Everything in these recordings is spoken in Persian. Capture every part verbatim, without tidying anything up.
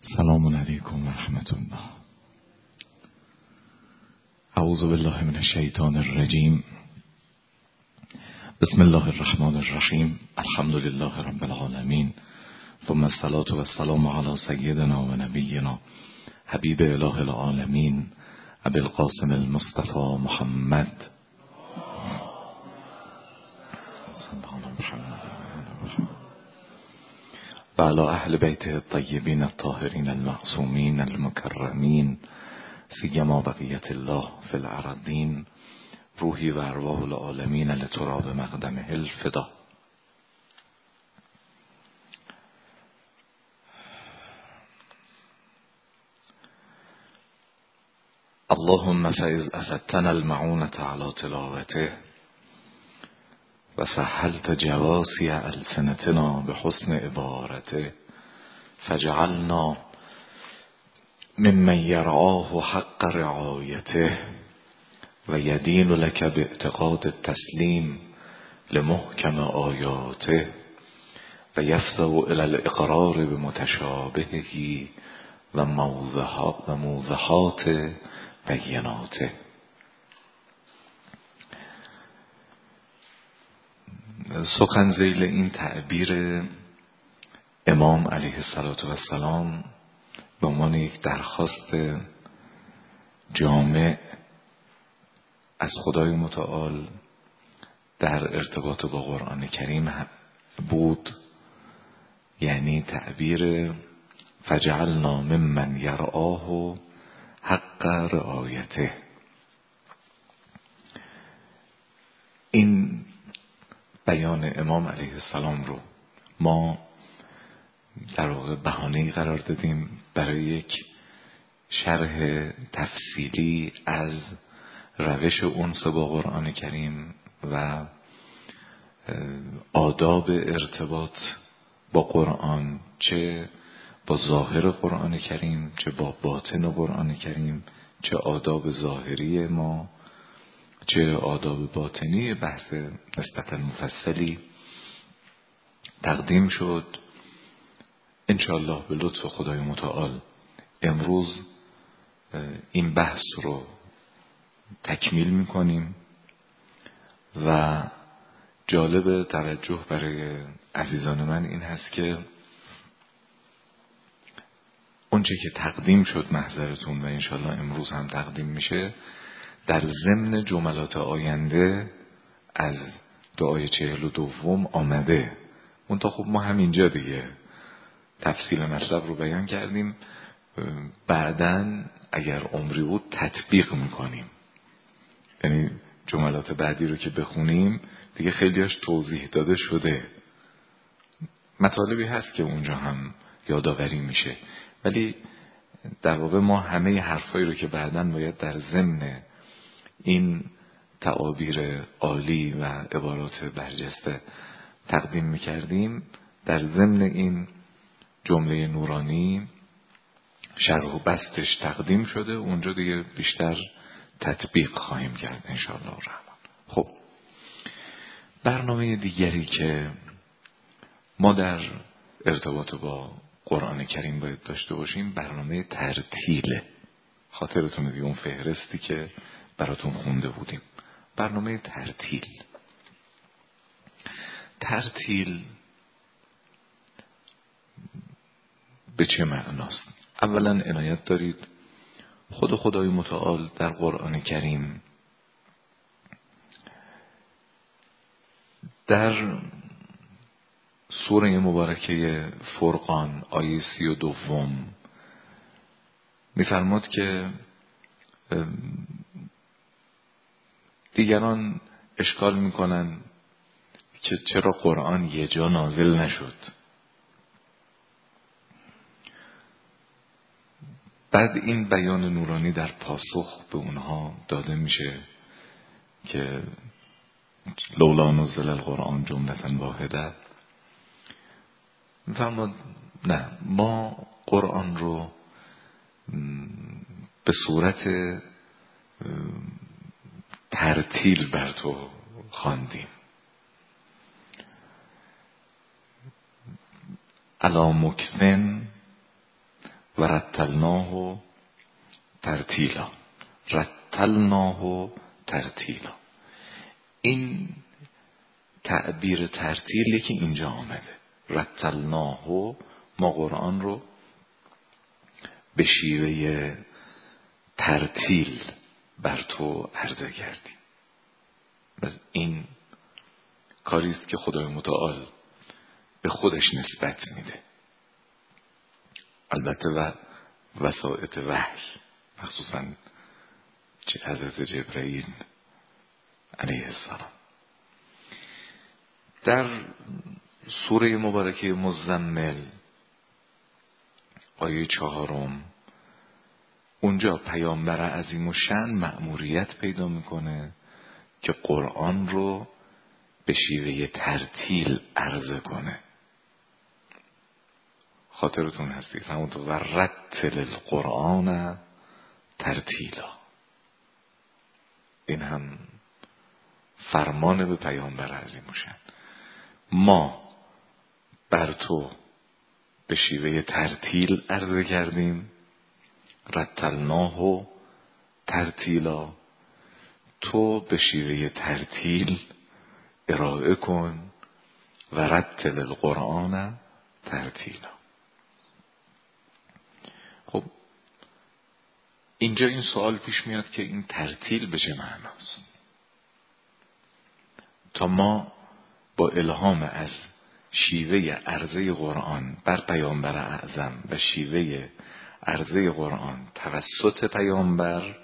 سلام علیکم و رحمت الله. اعوذ بالله من الشیطان الرجیم. بسم الله الرحمن الرحیم. الحمد لله رب العالمین، ثم الصلاة و السلام علی سیدنا و نبینا حبیب اله العالمین ابی القاسم المصطفى محمد و علی اهل بیته الطیبین الطاهرین المعصومین المکرمین سیما بقیت الله فی الارضین روحی و ارواح العالمین لتراب مقدمه الفدا. اللهم فإذ أفدتنا المعونة على تلاوته و سهلت جواسي ألسنتنا بحسن عبارته فجعلنا ممن يرعاه حق رعايته و يدين لك باعتقاد التسليم لمحكم آياته و يفزع إلى الإقرار بمتشابهه و موضحات بیناته. سخن ذیل این تعبیر امام علیه السلام به عنوان یک درخواست جامع از خدای متعال در ارتباط با قرآن کریم بود، یعنی تعبیر فجعلنا ممن یرعاه حق رعایته. این بیان امام علیه السلام رو ما در واقع بهانه‌ای قرار دادیم برای یک شرح تفصیلی از روش انس با قرآن کریم و آداب ارتباط با قرآن، چه با ظاهر قرآن کریم چه با باطن قرآن کریم، چه آداب ظاهری ما چه آداب باطنی. بحث نسبتا مفصلی تقدیم شد. انشاءالله به لطف خدای متعال امروز این بحث رو تکمیل میکنیم و جالب توجه برای عزیزان من این هست که اونچه که تقدیم شد محضرتون و انشاءالله امروز هم تقدیم میشه در ضمن جملات آینده از دعای چهل و دوم آمده. منتها خب ما همینجا دیگه تفصیل مطلب رو بیان کردیم، بعدن اگر عمری بود تطبیق میکنیم، یعنی جملات بعدی رو که بخونیم دیگه خیلیاش توضیح داده شده، مطالبی هست که اونجا هم یادآوری میشه، ولی در واقع ما همه حرفایی رو که بعدن باید در ضمن این تعابیر عالی و عبارات برجسته تقدیم میکردیم در ضمن این جمله نورانی شرح و بستش تقدیم شده، اونجا دیگه بیشتر تطبیق خواهیم کرد انشاءالله الرحمن. خب برنامه دیگری که ما در ارتباط با قرآن کریم باید داشته باشیم برنامه ترتیله. خاطرتون دیگه اون فهرستی که براتون خونده بودیم، برنامه ترتیل. ترتیل به چه معناست؟ اولا عنایت دارید خود خدای متعال در قرآن کریم در سوره مبارکه فرقان آیه سی و دوم می‌فرماد که دیگران اشکال میکنن که چرا قرآن یه جا نازل نشد. بعد این بیان نورانی در پاسخ به اونها داده میشه که لولا نزل القرآن جملة واحده. میفرماد نه، ما قرآن رو به صورت ترتیل بر تو خواندیم، علی مکثن و رتلناه ترتیلا. رتلناه ترتیلا، این تعبیر ترتیلی که اینجا آمده. رتلناه، ما قرآن رو به شیوه ترتیل بر تو عرضه کردیم. بس این کاریست که خدای متعال به خودش نسبت میده. البته و وسائط وحی، مخصوصا چه حضرت جبرئیل علیه السلام. در سوره مبارکه مزمل آیه چهارم، اونجا پیامبر عظیم الشأن مأموریت پیدا میکنه که قرآن رو به شیوه ترتیل عرضه کنه. خاطرتون هستی همونطور و رتل القرآن ترتیلا، این هم فرمان به پیامبر عظیم الشأن. ما بر تو به شیوه ترتیل عرضه کردیم، رتلناه ترتیلا، تو به شیوه ترتیل ارائه کن و رتل القرآن ترتیلا. خب اینجا این سوال پیش میاد که این ترتیل به چه معناست؟ تا ما با الهام از شیوه عرضه قرآن بر پیامبر اعظم و شیوه عرضه قرآن توسط پیامبر،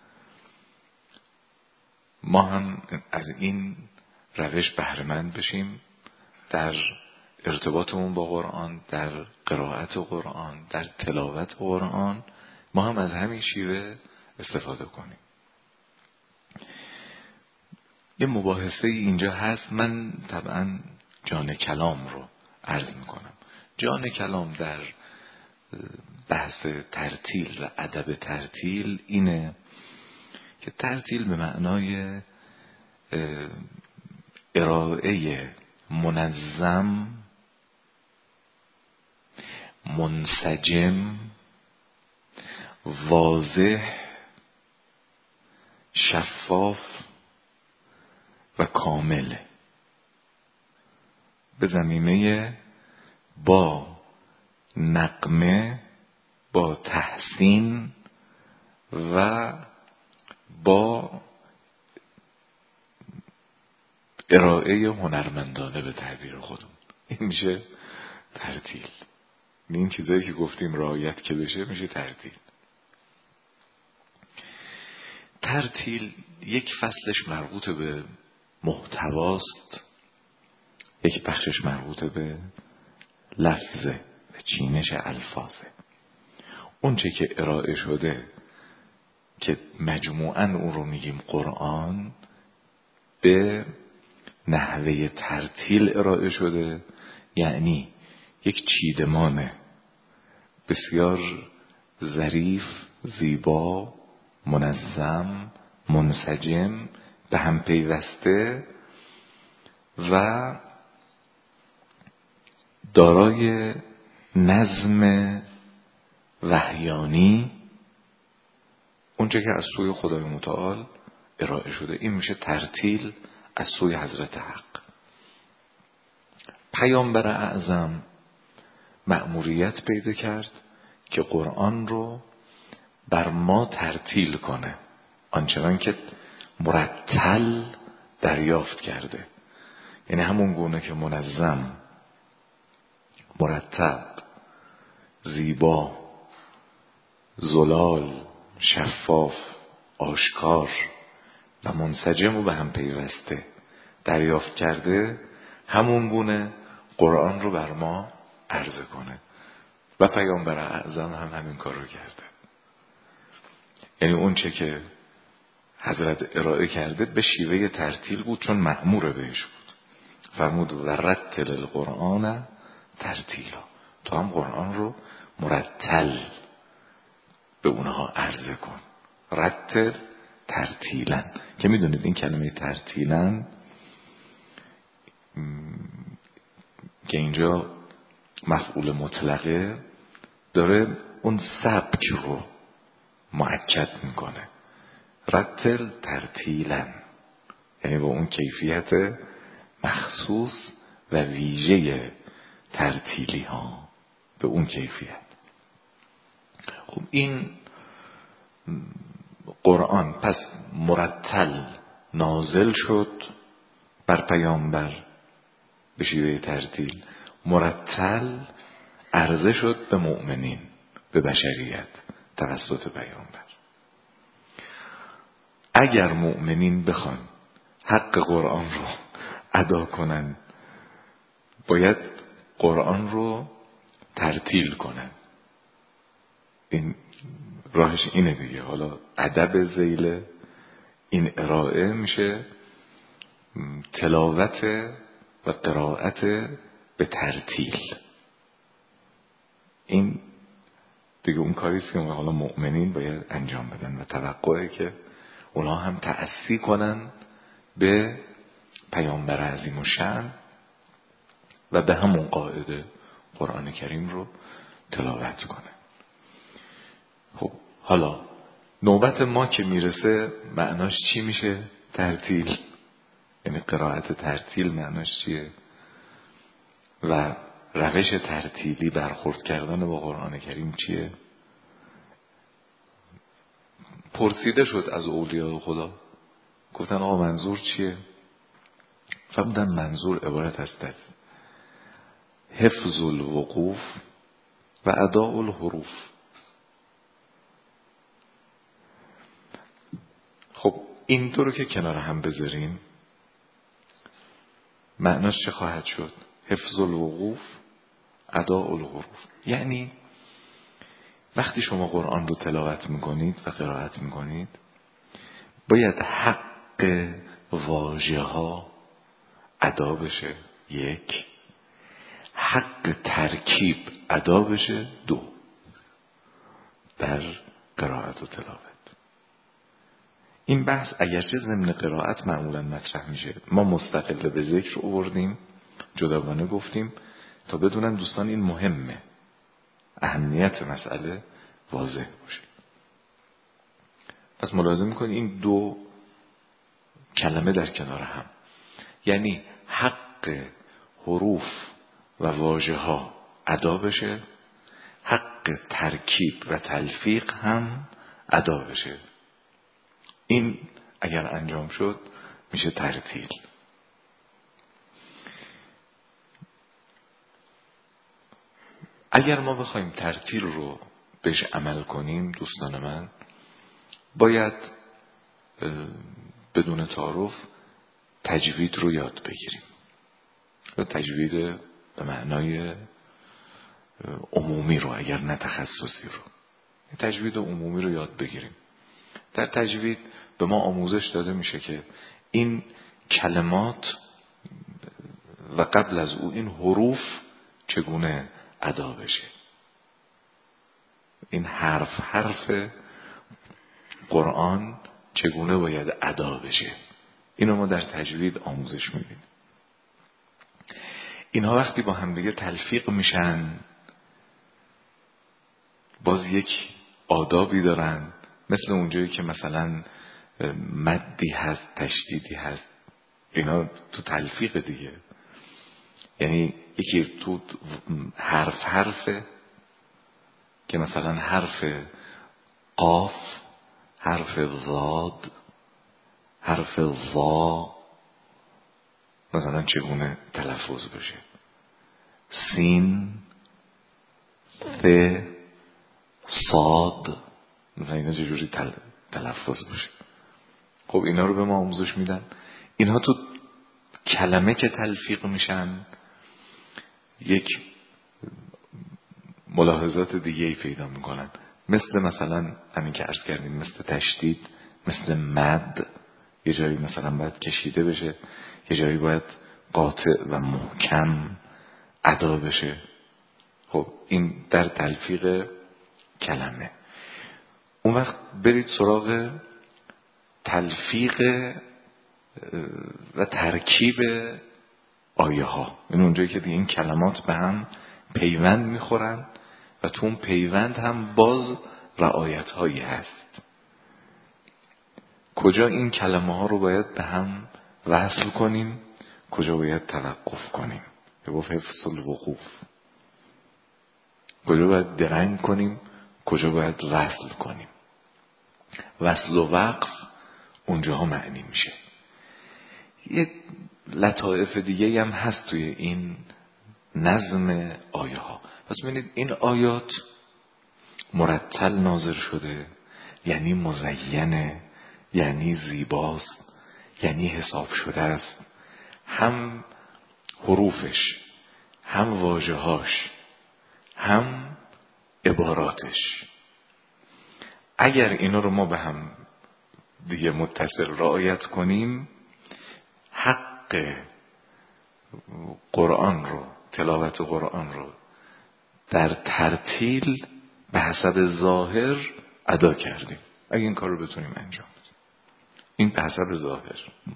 ما هم از این روش بهره مند بشیم در ارتباطمون با قرآن، در قرائت قرآن، در تلاوت قرآن، ما هم از همین شیوه استفاده کنیم. یه مباحثه اینجا هست، من طبعا جان کلام رو عرض میکنم. جان کلام در بحث ترتیل و ادب ترتیل اینه که ترتیل به معنای ارائه منظم، منسجم، واضح، شفاف و کامل به ضمیمه با نغمه، با تحسین و با ارائه هنرمندانه به تعبیر خودمون. این میشه ترتیل. این چیزایی که گفتیم رعایت که بشه میشه ترتیل. ترتیل یک فصلش مربوط به محتواست، یک بخشش مربوط به لفظه و چینش الفاظه. اون چه که ارائه شده که مجموعاً اون رو میگیم قرآن، به نحوه ترتیل ارائه شده، یعنی یک چیدمان بسیار ظریف، زیبا، منظم، منسجم، به هم پیوسته و دارای نظم وحیانی، اونچه که از سوی خدای متعال ارائه شده. این میشه ترتیل از سوی حضرت حق. پیامبر اعظم مأموریت پیدا کرد که قرآن رو بر ما ترتیل کنه، آنچنان که مرتل دریافت کرده. یعنی همون گونه که منظم، مرتب، زیبا، زلال، شفاف، آشکار و منسجم و به هم پیوسته دریافت کرده، همون گونه قرآن رو بر ما عرضه کنه. و پیامبر اعظم هم همین کار رو کرده. یعنی اون چه که حضرت ارائه کرده به شیوه ترتیل بود، چون مأمور بهش بود. فرمود و رتل القرآن ترتیلا، تو هم قرآن رو مرتل به اونها عرضه کن. رتل ترتیلا، که میدونید این کلمه ترتیلا که اینجا مفعول مطلقه داره اون سبک رو مؤکد میکنه. رتل ترتیلا، یعنی با اون کیفیت مخصوص و ویژه ترتیلی ها، به اون کیفیت. خب این قرآن پس مرتل نازل شد بر پیامبر به شیوه ترتیل، مرتل عرضه شد به مؤمنین، به بشریت توسط پیامبر. اگر مؤمنین بخوان حق قرآن رو ادا کنن، باید قرآن رو ترتیل کنن. این راهش اینه دیگه. حالا ادب ذیل این ارائه میشه تلاوت و قرائت به ترتیل. این دیگه اون کاریست که حالا مؤمنین باید انجام بدن و توقعه که اونا هم تأسی کنن به پیامبر عظیم الشأن و به همون قاعده قرآن کریم رو تلاوت کنن. خب حالا نوبت ما که میرسه معناش چی میشه ترتیل؟ یعنی قرائت ترتیل معناش چیه؟ و روش ترتیلی برخورد کردن با قرآن کریم چیه؟ پرسیده شد از اولیاء خدا، گفتن آقا منظور چیه؟ فرمودن منظور عبارت است از حفظ الوقوف و اداء الحروف. خب این دو رو که کنار هم بذاریم معناش چه خواهد شد؟ حفظ الوقوف، اداء الحروف. یعنی وقتی شما قرآن رو تلاوت میکنید و قرائت میکنید، باید حق واژه ها ادا بشه، یک. حق ترکیب ادا بشه، دو. در قرائت و تلاوت این بحث اگرچه ضمن قرائت معمولا مطرح میشه، ما مستقل به ذکر آوردیم، جداگانه گفتیم تا بدونن دوستان این مهمه، اهمیت مسئله واضح باشه. پس ملاحظه میکنید این دو کلمه در کنار هم، یعنی حق حروف و واژه ها ادا بشه، حق ترکیب و تلفیق هم ادا بشه. این اگر انجام شد میشه ترتیل. اگر ما بخوایم ترتیل رو بهش عمل کنیم دوستان من، باید بدون تعارف تجوید رو یاد بگیریم. و تجوید به معنای عمومی رو، اگر نه تخصصی رو، تجوید عمومی رو یاد بگیریم. در تجوید به ما آموزش داده میشه که این کلمات و قبل از او این حروف چگونه ادا بشه. این حرف حرف قرآن چگونه باید ادا بشه، اینو ما در تجوید آموزش میدیم. اینها وقتی با هم دیگه تلفیق میشن باز یک آدابی دارن، مثل اونجایی که مثلا مدی هست، تشدیدی هست، اینا تو تلفیق دیگه. یعنی یکی تو حرف حرفه که مثلا حرف قاف، حرف ضاد، حرف ضا مثلا چگونه تلفظ بشه، سین، ث، صاد، مثلا اینا چجوری تل... تلفظ بشه. خب اینا رو به ما آموزش میدن. اینها تو کلمه که تلفیق میشن یک ملاحظات دیگه ای پیدا میکنن، مثل مثلا همین که عرض کردیم، مثل تشدید، مثل مد، یه جایی مثلا باید کشیده بشه، یه جایی باید قاطع و محکم ادا بشه. خب این در تلفیق کلمه. اون وقت برید سراغ تلفیق و ترکیب آیه ها. این اونجایی که دیگه این کلمات به هم پیوند میخورن و تو اون پیوند هم باز رعایت هایی هست. کجا این کلمه ها رو باید به هم وصل کنیم، کجا باید توقف کنیم، به گفت حفظ الوقوف. کجا باید درنگ کنیم، کجا باید وصل کنیم. وصل و وقف اونجاها معنی میشه. یه لطائف دیگه هم هست توی این نظم آیه ها. پس ببینید این آیات مرتل نازل شده، یعنی مزینه، یعنی زیباست، یعنی حساب شده است. هم حروفش، هم واژه‌هاش، هم عباراتش. اگر اینا رو ما به هم دیگه متصل رعایت کنیم، حق قرآن رو، تلاوت قرآن رو در ترتیل به حسب ظاهر ادا کردیم. اگه این کار رو بتونیم انجام بدیم، این به حسب ظاهر.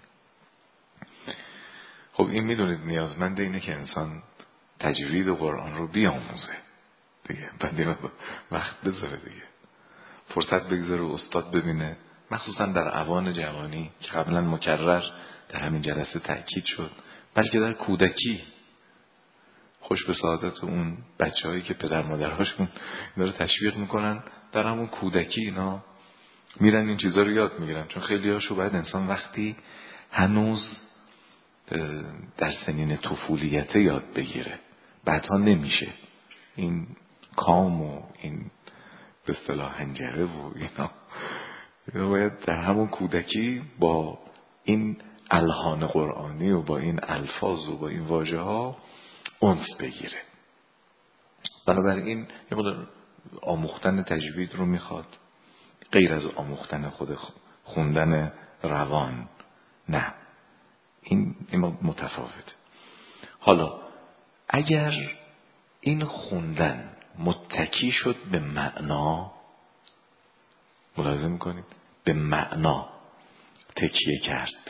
خب این میدونید نیازمند اینه که انسان تجوید قرآن رو بیاموزه دیگه، بعد وقت بذاره دیگه، فرصت بگذاره استاد ببینه، مخصوصا در اوان جوانی که قبلا مکرر در همین جلسه تأکید شد، بلکه در کودکی. خوش به سعادت اون بچه هایی که پدر مادرهاشون اینا رو تشویق میکنن، در همون کودکی اینا میرن این چیزا رو یاد میگیرن. چون خیلی هاشو باید انسان وقتی هنوز در سنین طفولیت یاد بگیره، بعدها نمیشه. این کام و این به اصطلاح حنجره و اینا باید در همون کودکی با این الحان قرآنی و با این الفاظ و با این واژه ها انس بگیره. بنابراین یه مقدار آموختن تجوید رو میخواد، غیر از آموختن خود خوندن روان. نه، این این متفاوته. حالا اگر این خوندن متکی شد به معنا، ملاحظه میکنید به معنا تکیه کرد،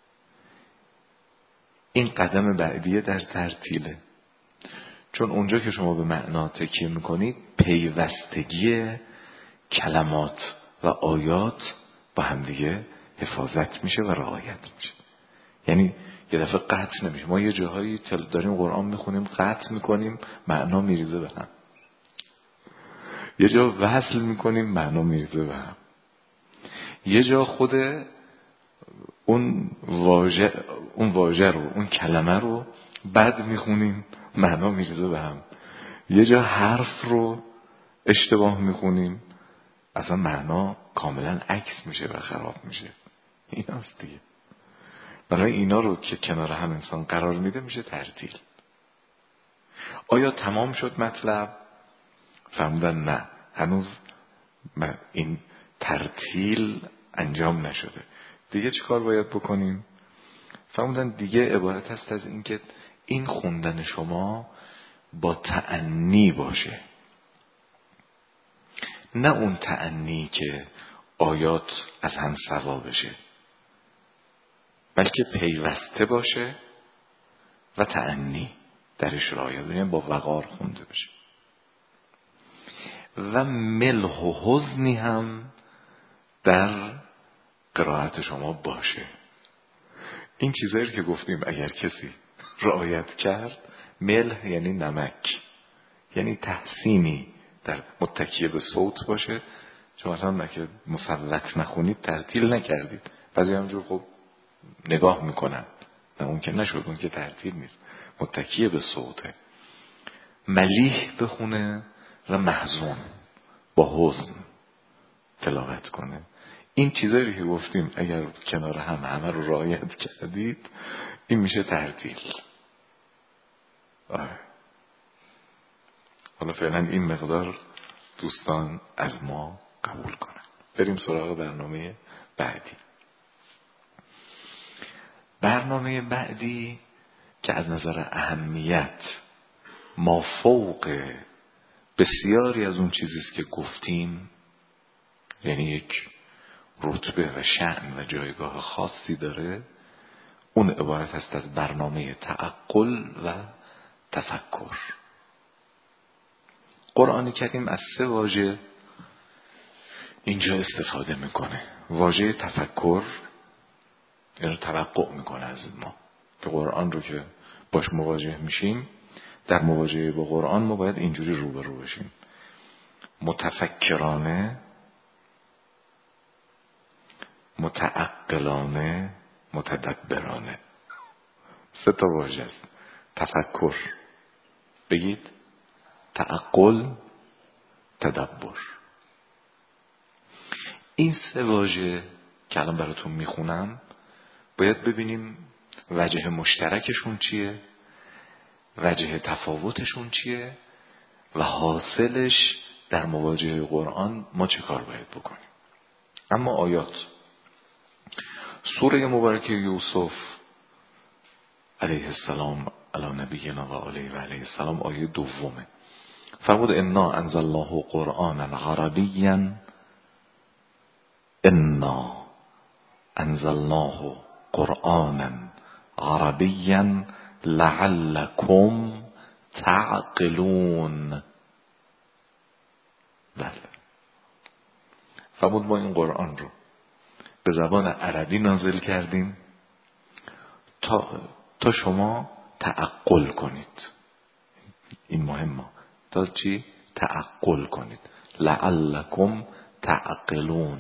این قدم بعدیه در ترتیله. چون اونجا که شما به معنا تکیه میکنید، پیوستگی کلمات و آیات با همدیگه حفاظت میشه و رعایت میشه. یعنی یه دفعه قطع نمیشه. ما یه جاهایی داریم قرآن میخونیم، قطع میکنیم، معنا میریزه به هم. یه جا وصل میکنیم، معنا میریزه به هم. یه جا خود اون واژه اون واژه رو، اون کلمه رو بد میخونیم، معنا میریزه به هم. یه جا حرف رو اشتباه میخونیم، اصلا معنا کاملا عکس میشه و خراب میشه. این هست دیگه. برای اینا رو که کنار هم انسان قرار میده میشه ترتیل. آیا تمام شد مطلب؟ فرمودن نه، هنوز این ترتیل انجام نشده. دیگه چی کار باید بکنیم؟ فرمودن دیگه عبارت هست از این که این خوندن شما با تأنی باشه. نه اون تأنی که آیات از هم سوا بشه، بلکه پیوسته باشه و تأنی درش رعایت، یعنی با وقار خونده بشه. و ملح و حزنی هم در قرائت شما باشه. این چیزایی که گفتیم اگر کسی رعایت کرد، ملح یعنی نمک، یعنی تحسینی در متکیه به صوت باشه. چون مثلا اگه مسلط نخونید، ترتیل نکردید، بعضی همجور خب نگاه میکنن، نه اون که نشد، اون که ترتیل نیست، متکیه به صوته. ملیح بخونه و محزون با حزن تلاوت کنه. این چیزایی که گفتیم اگر کنار هم همه رو رعایت کردید، این میشه ترتیل. آه. حالا فعلا این مقدار دوستان از ما قبول کنن. بریم سراغ برنامه بعدی. برنامه بعدی که از نظر اهمیت مافوق بسیاری از اون چیزیست که گفتیم، یعنی یک رتبه و شأن و جایگاه خاصی داره، اون عبارت است از برنامه تعقل و تفکر. قرآن کریم از سه واژه اینجا استفاده میکنه. واژه تفکر، یعنی توقع میکنه از ما که قرآن رو که باش مواجه میشیم، در مواجهه با قرآن ما باید اینجوری رو به رو بشیم. متفکرانه، متعقلانه، متدبرانه. سه تا واژه است. تفکر، بگید تعقل، تدبر. این سه واژه که الان براتون میخونم باید ببینیم وجه مشترکشون چیه، وجه تفاوتشون چیه و حاصلش در مواجهه قرآن ما چه کار باید بکنیم. اما آیات سوره مبارکه یوسف علیه السلام علی نبینا و علیه و علیه السلام آیه دومه. فرمود انا انزلناه قرآنا عربیا انا انزلناه قرآنا عربیا لعلکم تعقلون. بله، فرمود ما این قرآن رو به زبان عربی نازل کردیم تا تا شما تعقل کنید. این مهمه. تا چی؟ تعقل کنید. لعلکم تعقلون.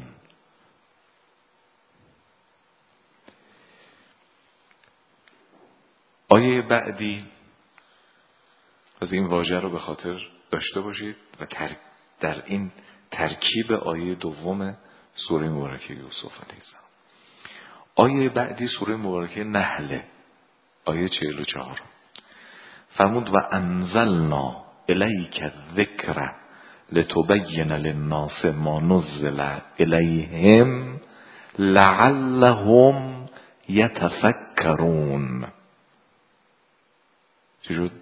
آیه بعدی از این واژه رو به خاطر داشته باشید و در این ترکیب آیه دوم سوره مبارکه یوسف علیه السلام. آیه بعدی سوره مبارکه نحل آیه چهل و چهار. فرمود و انزلنا الیک الذکر لتبین للناس ما نزل الیهم لعلهم یتفکرون. چی شد؟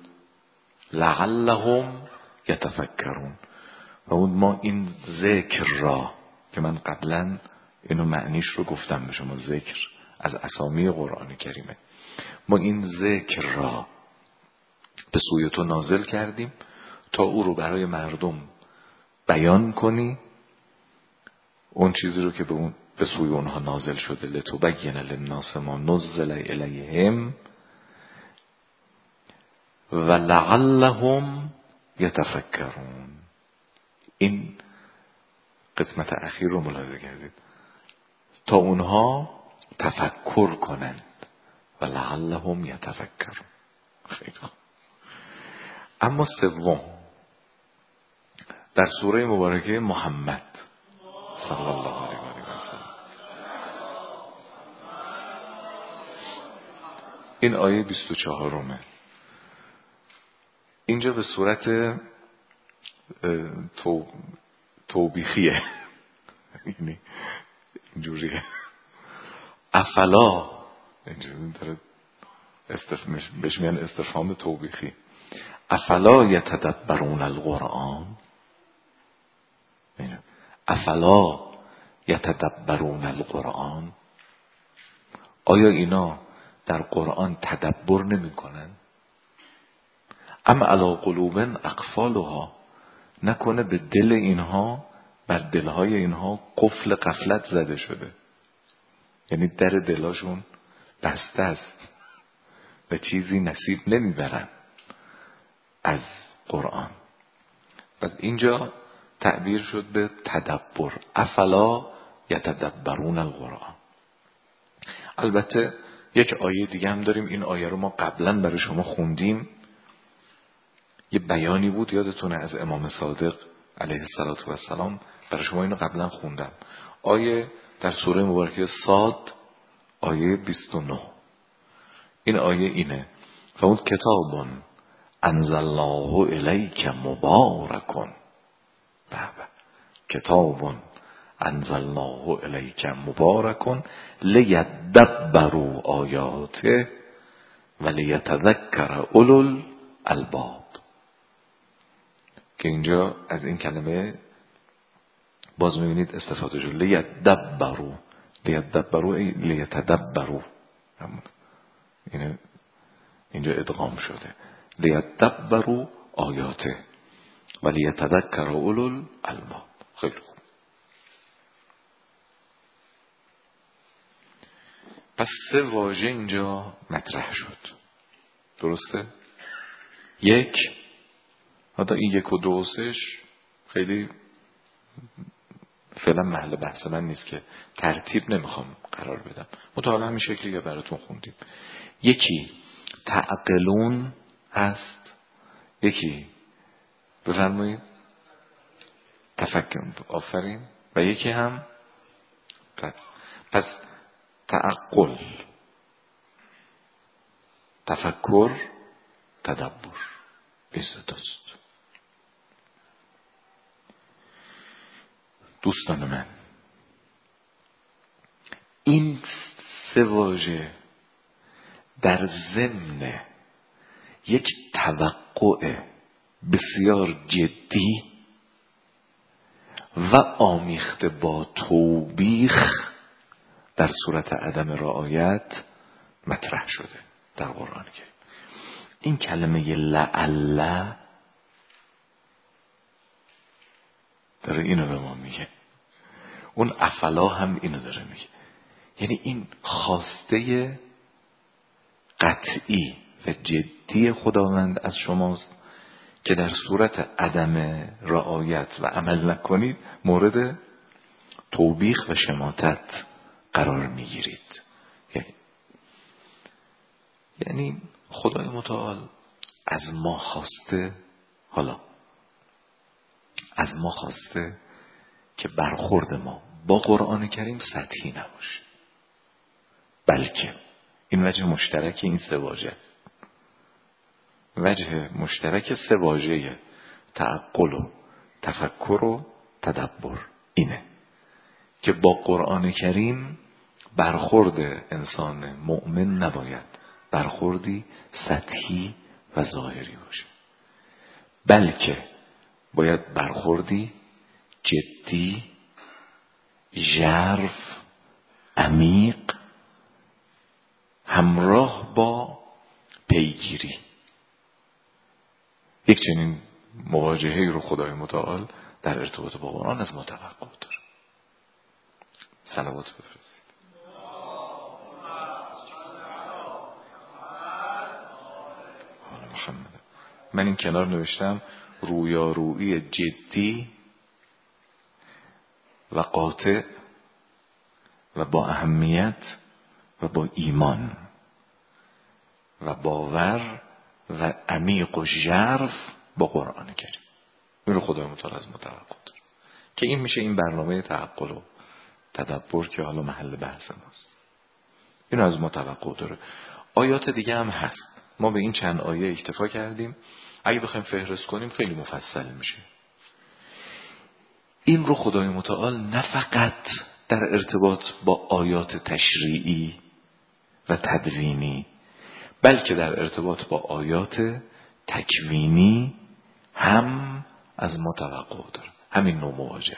لعلهم یتفکرون. فرمود ما این ذکر را که من قبلا اینو معنیش رو گفتم به شما، ذکر از اسامی قرآن کریمه، ما این ذکر را به سوی تو نازل کردیم تا او رو برای مردم بیان کنی، اون چیزی رو که به, اون به سوی اونها نازل شده. لتبین للناس ما نزل الیهم و لعلهم یتفکرون. این قسمت اخیر رو ملاحظه کردید، تا اونها تفکر کنند و لعلهم یتفکرون. خیلی خوب. اما سوم در سوره مبارکه محمد صلی الله علیه و سلم، این آیه بیست و چهارمه. اینجا به صورت تو توبیخیه، یعنی اینجوریه. افلا، اینجوری داره استفهام، بهش میگن استفهام توبیخی. افلا یتدبرون القرآن، افلا یتدبرون القرآن، آیا اینا در قرآن تدبر نمی کنن؟ ام علی قلوب اقفالها، نکنه به دل اینها، بر دلهای اینها قفل غفلت زده شده، یعنی در دلاشون بسته است و چیزی نصیب نمیبرن از قرآن. پس اینجا تعبیر شد به تدبر. افلا یتدبرون القرآن. البته یک آیه دیگه هم داریم، این آیه رو ما قبلا برای شما خوندیم، یه بیانی بود یادتونه از امام صادق علیه السلام، برای شما اینو قبلا خوندم. آیه در سوره مبارکه صاد آیه بیست و نه. این آیه اینه: فرمود کتاب انزلناه الیک مبارکون. بابا، کتاب انزلناه الیک مبارکون لیدبروا آیاته و لیتذکر اولو الالباب. که اینجا از این کلمه باز میبینید استفاده شد، لیدبروا، لیدبروا ای لیتدبروا، اینه اینجا ادغام شده، لیدبروا آیاته. ولیتذکر اولو الالباب. خیلی خوب. پس سه واژه اینجا مطرح شد. درسته؟ یک، حتی این یک و دو و سهش خیلی فعلا محل بحث من نیست که ترتیب نمیخوام قرار بدم، مطالعه همین شکلی که براتون خوندیم. یکی تعقلون هست، یکی بفرمایید تفکر، آفرین، و یکی هم پس تعقل، تفکر، تدبر، بیستاست. دوستان من، این سه واژه در ضمن یک توقع بسیار جدی و آمیخته با توبیخ در صورت عدم رعایت مطرح شده در قرآن کریم. این کلمه لعل داره اینو به ما میگه، اون افلا هم اینو داره میگه. یعنی این خواسته قطعی و جدی خداوند از شماست که در صورت عدم رعایت و عمل نکنید مورد توبیخ و شماتت قرار میگیرید. یعنی یعنی خدای متعال از ما خواسته، حالا از ما خواسته که برخورد ما با قرآن کریم سطحی نباشه، بلکه این وجه مشترک این سه واژه است. وجه مشترک سه واژه تعقل و تفکر و تدبر اینه که با قرآن کریم برخورد انسان مؤمن نباید برخوردی سطحی و ظاهری باشه، بلکه باید برخوردی جدی، ژرف، عمیق، همراه با پیگیری. یک چنین مواجهه‌ای رو خدای متعال در ارتباط با قرآن از ما توقع داره. صلوات بفرستید. محمد. من این کنار نوشتم رویارویی جدی و قاطع و با اهمیت و با ایمان و باور و عمیق و ژرف با قرآن کریم. این رو خدای متعال از ما توقع داره که این میشه این برنامه تعقل و تدبر که حالا محل بحث ماست. اینو از ما توقع داره. آیات دیگه هم هست، ما به این چند آیه اکتفا کردیم. اگه بخوایم فهرست کنیم خیلی مفصل میشه. این رو خدای متعال نه فقط در ارتباط با آیات تشریعی و تدوینی، بلکه در ارتباط با آیات تکوینی هم از ما توقع داره. همین نوع مواجهه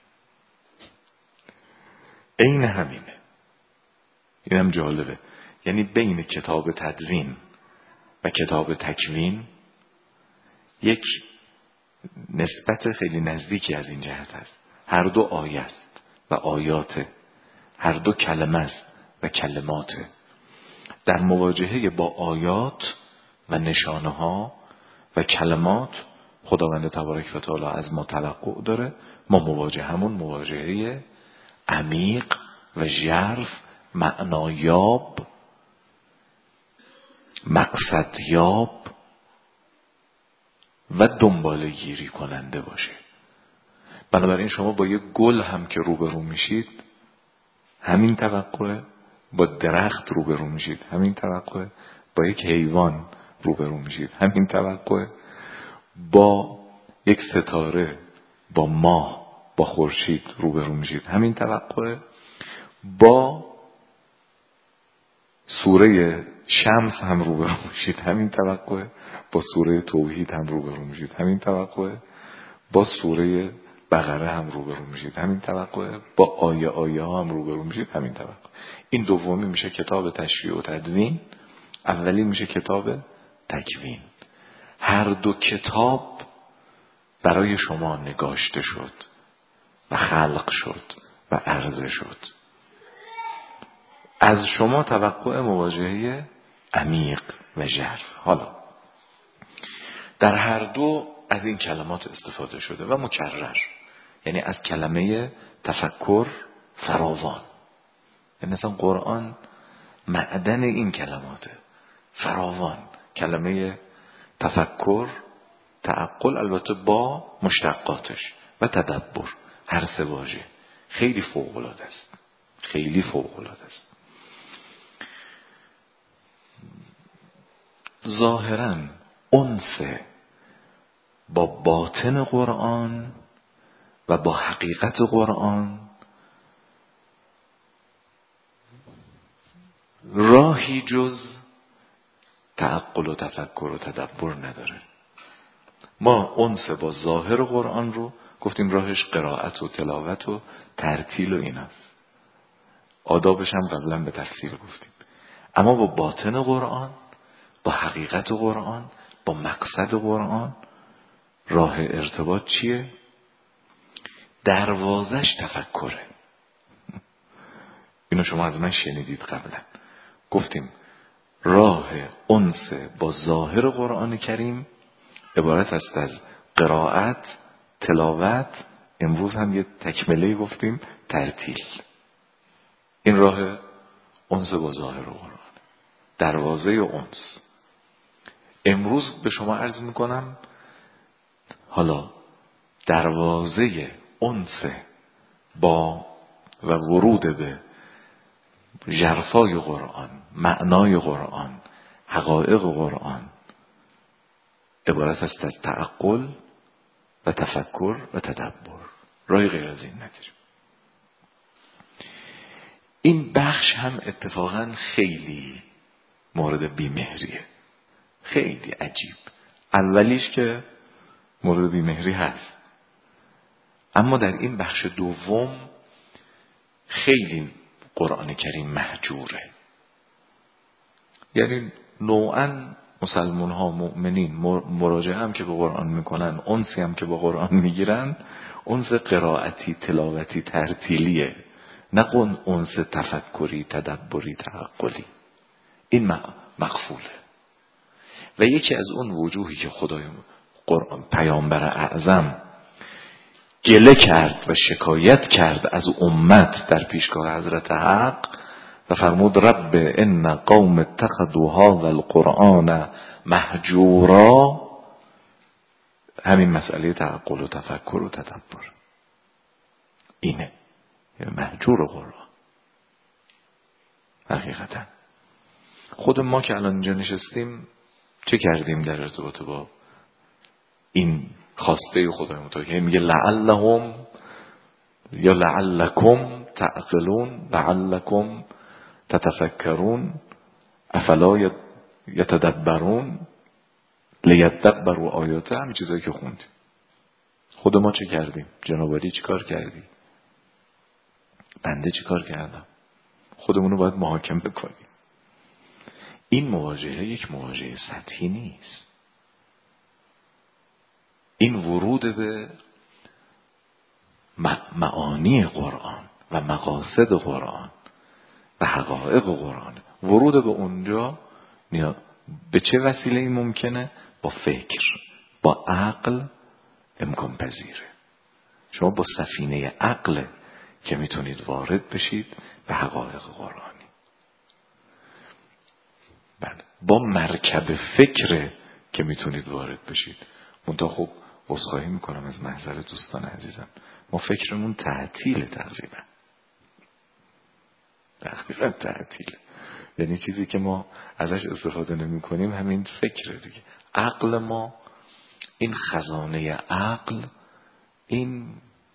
این همینه. این هم جالبه. یعنی بین کتاب تدوین و کتاب تکوین یک نسبت خیلی نزدیکی از این جهت هست. هر دو آیه است و آیات، هر دو کلمه است و کلمات. در مواجهه با آیات و نشانه ها و کلمات خداوند تبارک و تعالی از ما توقع داره ما مواجهمون مواجهه عمیق و ژرف، معنایاب، مقصدیاب و دنباله گیری کننده باشه. بنابراین شما با یک گل هم که روبرو میشید همین توقعه، با درخت روبرو میشید همین توقعه، با یک حیوان روبرو میشید همین توقعه، با یک ستاره، با ماه، با خورشید روبرو میشید همین توقعه، با سوره شمس هم روبرو میشید همین توقعه، با سوره توحید هم روبرو میشید همین توقعه، با سوره بقره هم روبرو میشید همین توقعه، با آیه آیه ها هم روبرو میشید همین توقعه. این دومی میشه کتاب تشریع و تدوین، اولی میشه کتاب تکوین. هر دو کتاب برای شما نگاشته شد و خلق شد و عرضه شد. از شما توقع مواجهه عمیق و ژرف. حالا در هر دو از این کلمات استفاده شده و مکرر، یعنی از کلمه تفکر فراوان، یعنی مثلا قرآن معدن این کلماته، فراوان. کلمه تفکر، تعقل، البته با مشتقاتش، و تدبر، هر سه واژه خیلی فوق العاده است، خیلی فوق العاده است. ظاهراً انس با باطن قرآن و با حقیقت قرآن راهی جز تعقل و تفکر و تدبر نداره. ما انس با ظاهر قرآن رو گفتیم راهش قرائت و تلاوت و ترتیل و ایناست، آدابش هم قبلا به تفصیل گفتیم. اما با باطن قرآن، با حقیقت قرآن، با مقصد قرآن راه ارتباط چیه؟ دروازش تفکره. اینو شما از من شنیدید قبلا. گفتیم راه انس با ظاهر قرآن کریم عبارت است از قرائت، تلاوت، امروز هم یه تکمله گفتیم ترتیل. این راه انس با ظاهر قرآن، دروازه انس. امروز به شما عرض میکنم حالا دروازه انس با و ورود به ژرفای قرآن، معنای قرآن، حقایق قرآن عبارت است از تعقل و تفکر و تدبر. رای غیر از این نداریم. این بخش هم اتفاقا خیلی مورد بیمهریه، خیلی عجیب. اولیش که مورد بیمهری هست، اما در این بخش دوم خیلی قرآن کریم محجوره. یعنی نوعاً مسلمان ها، مؤمنین مراجعه هم که به قرآن میکنن، انسی هم که به قرآن میگیرن، انس قرائتی، تلاوتی، ترتیلیه، نه انس تفکری، تدبری، تعقلی. این مغفوله. و یکی از اون وجوهی که خدای قرآن پیامبر اعظم گله کرد و شکایت کرد از امت در پیشگاه حضرت حق و فرمود رب ان قوم اتخذوا هذا القرآن مهجورا، همین مسئله تعقل و تفکر و تدبر اینه، مهجور قرآن. حقیقتا خود ما که الان اینجا نشستیم چه کردیم در ارتباط با این خواسته خدای متعال که میگه لعلهم یا لعلکم تعقلون لعلکم تتفکرون افلا یتدبرون لیدبروا آیاته، همین چیزایی که خوندیم. خود ما چه کردیم؟ جنابالی چی کار کردی؟ بنده چی کار کردم؟ خودمونو باید محاکمه بکنیم. این مواجهه یک مواجهه سطحی نیست. این ورود به معانی قرآن و مقاصد قرآن و حقایق قرآن، ورود به اونجا به چه وسیله ممکنه؟ با فکر، با عقل امکان پذیره. شما با سفینه عقل که میتونید وارد بشید به حقایق قرآنی. بله، با مرکب فکر که میتونید وارد بشید. منتها خب عذرخواهی میکنم از محضر دوستان عزیزم، ما فکرمون تعطیل تقریبا تقریبا تعطیل، یعنی چیزی که ما ازش استفاده نمی کنیم همین فکره دیگه. عقل ما، این خزانه عقل، این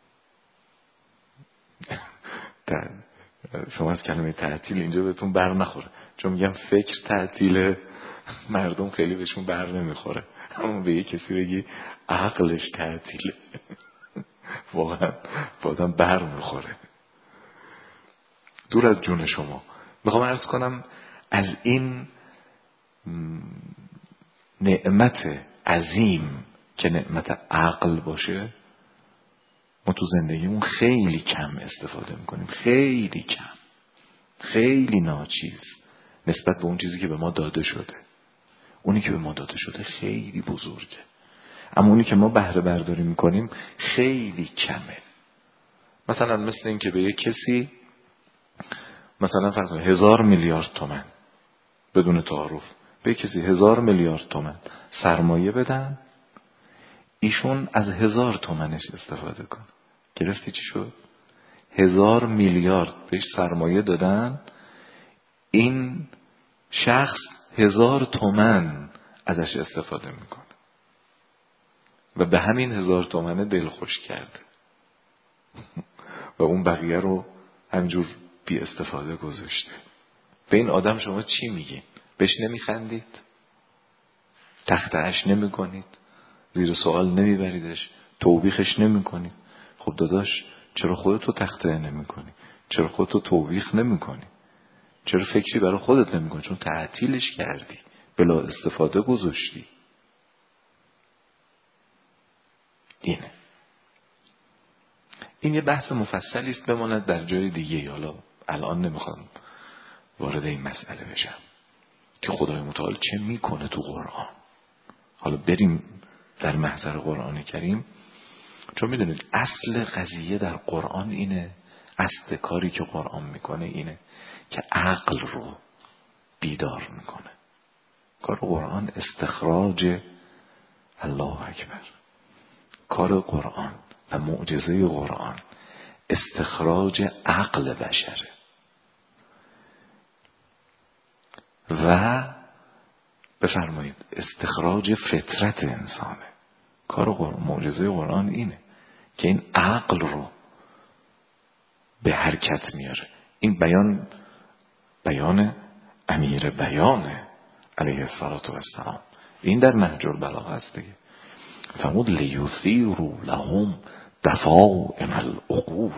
شما از کلمه تعطیل اینجا بهتون بر نخوره، چون میگم فکر تعطیله، مردم خیلی بهشون بر نمیخوره. اما به یه کسی بگی عقلش تعطیله واقعا با آدم بر میخوره. دور از جون شما میخوام عرض کنم از این نعمت عظیم که نعمت عقل باشه ما تو زندگیمون خیلی کم استفاده میکنیم، خیلی کم، خیلی ناچیز نسبت به اون چیزی که به ما داده شده. اونی که به ما داده شده خیلی بزرگه، اما اونی که ما بهره برداری میکنیم خیلی کمه. مثلا مثل این که به یک کسی مثلا فرض هزار میلیارد تومن بدون تعارف به کسی هزار میلیارد تومن سرمایه بدن، ایشون از هزار تومنش استفاده کن. گرفتی چی شد؟ هزار میلیارد بهش سرمایه دادن، این شخص هزار تومن ازش استفاده میکنه و به همین هزار تومنه دلخوش کرده و اون بقیه رو همجور بی استفاده گذاشته. به این آدم شما چی میگین؟ بهش نمیخندید؟ تخطئش نمیکنید؟ زیر سوال نمیبریدش؟ توبیخش نمیکنید؟ خب داداش چرا خودتو تخطئه نمیکنی؟ چرا خودتو توبیخ نمیکنی؟ چرا فکری برای خودت نمیکنی؟ چون تعطیلش کردی، بلا استفاده گذاشتی. اینه. این یه بحث مفصلی است، بماند در جای دیگه. حالا الان نمیخوام وارد این مسئله بشم که خدای متعال چه میکنه تو قرآن. حالا بریم در محضر قرآن کریم، چون میدونید اصل قضیه در قرآن اینه، اصل کاری که قرآن میکنه اینه که عقل رو بیدار میکنه. کار قرآن استخراج، الله اکبر، کار قرآن و معجزه قرآن استخراج عقل بشره و بفرمایید استخراج فطرت انسانه. کار قرآن، معجزه قرآن اینه که این عقل رو به حرکت میاره. این بیان بیان امیر بیانه علیه السلام. این در نهج البلاغه است دیگه. فرمود لیثیروا لهم دفائن العقول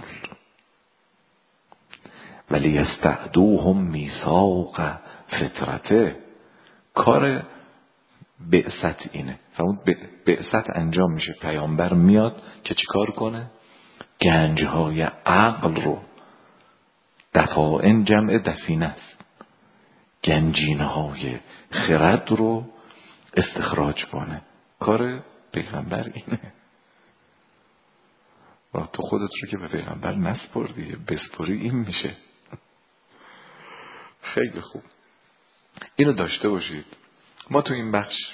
ولیستعدوهم میثاق فطرته. کار بعثت اینه. فرمود بعثت انجام میشه، پیامبر میاد که چیکار کنه؟ گنجهای عقل رو، دفائن جمع دفینه است، گنجینه‌های خرد رو استخراج کنه. کار پیغمبر اینه. و تو خودت رو که به پیغمبر نسپردی، بسپری این میشه. خیلی خوب، اینو داشته باشید. ما تو این بخش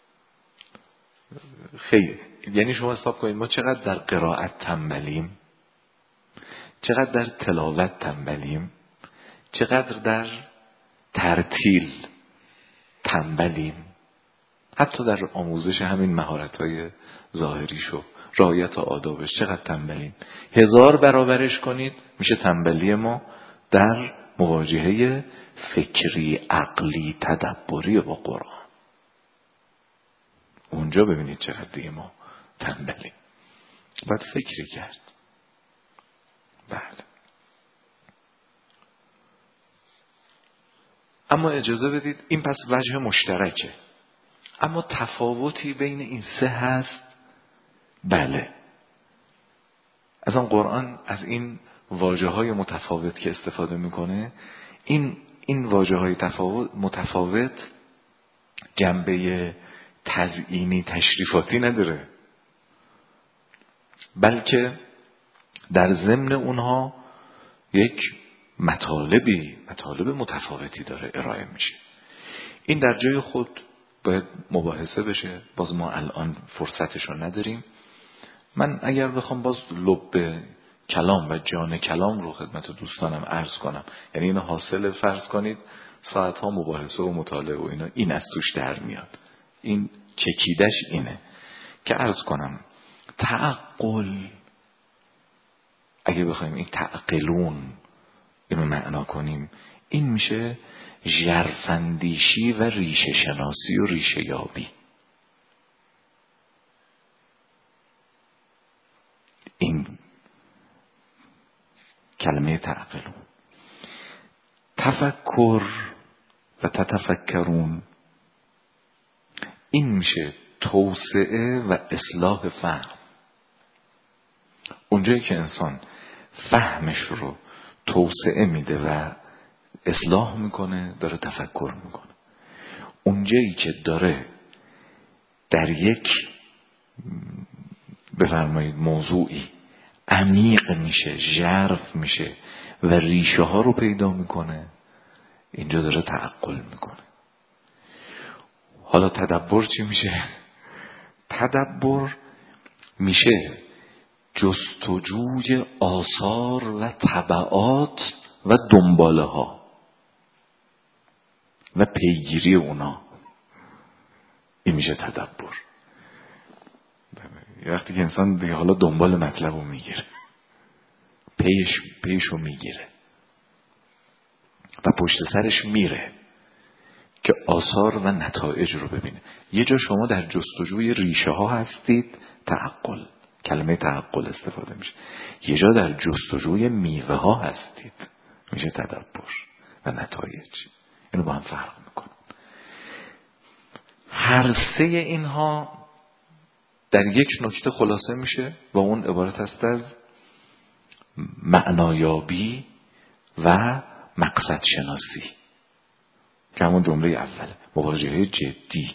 خیلی، یعنی شما حساب کنید ما چقدر در قرائت تنبلیم، چقدر در تلاوت تنبلیم، چقدر در ترتیل تنبلیم، حتی در آموزش همین مهارت‌های ظاهریشو، رعایت آدابش چقدر تنبلیم. هزار برابرش کنید میشه تنبلی ما در مواجهه فکری، عقلی، تدبری با قرآن. اونجا ببینید چقدر دیگه ما تنبلیم. باید فکری کرد. بله. اما اجازه بدید این پس وجه مشترکه، اما تفاوتی بین این سه هست. بله، از آن قرآن از این واژه های متفاوت که استفاده میکنه، این این واژه های تفاوت متفاوت جنبه تزیینی تشریفاتی نداره، بلکه در ضمن اونها یک مطالبی مطالب متفاوتی داره ارائه میشه. این در جای خود باید مباحثه بشه، باز ما الان فرصتشو نداریم. من اگر بخوام باز لب کلام و جان کلام رو خدمت دوستانم عرض کنم، یعنی اینو حاصل فرض کنید ساعتها مباحثه و مطالعه و اینا، این از توش در میاد. این چکیدش اینه که عرض کنم تعقل، اگه بخوایم این تعقلون اینو معنا کنیم، این میشه ژرفاندیشی و ریشه شناسی و ریشه یابی. این کلمه تعقلون. تفکر و تتفکرون این میشه توسعه و اصلاح فهم. اونجایی که انسان فهمش رو توسعه میده و اصلاح میکنه، داره تفکر میکنه. اونجایی که داره در یک بفرمایید موضوعی عمیق میشه، ژرف میشه و ریشه ها رو پیدا میکنه، اینجا داره تعقل میکنه. حالا تدبر چی میشه؟ تدبر میشه جستجوی آثار و تبعات و دنباله ها و پیگیری اونا. این میشه تدبر. وقتی که انسان دیگه حالا دنبال مطلب رو میگیره، پیش پیش رو میگیره و پشت سرش میره که آثار و نتایج رو ببینه. یه جا شما در جستجوی ریشه ها هستید، تعقل، کلمه تعقل استفاده میشه. یه جا در جستجوی میوه ها هستید، میشه تدبر و نتایج. اینو با هم فرق میکنه. هر سه اینها در یک نکته خلاصه میشه و اون عبارت است از معنایابی و مقصد شناسی که همون جمله اوله، مواجهه جدی،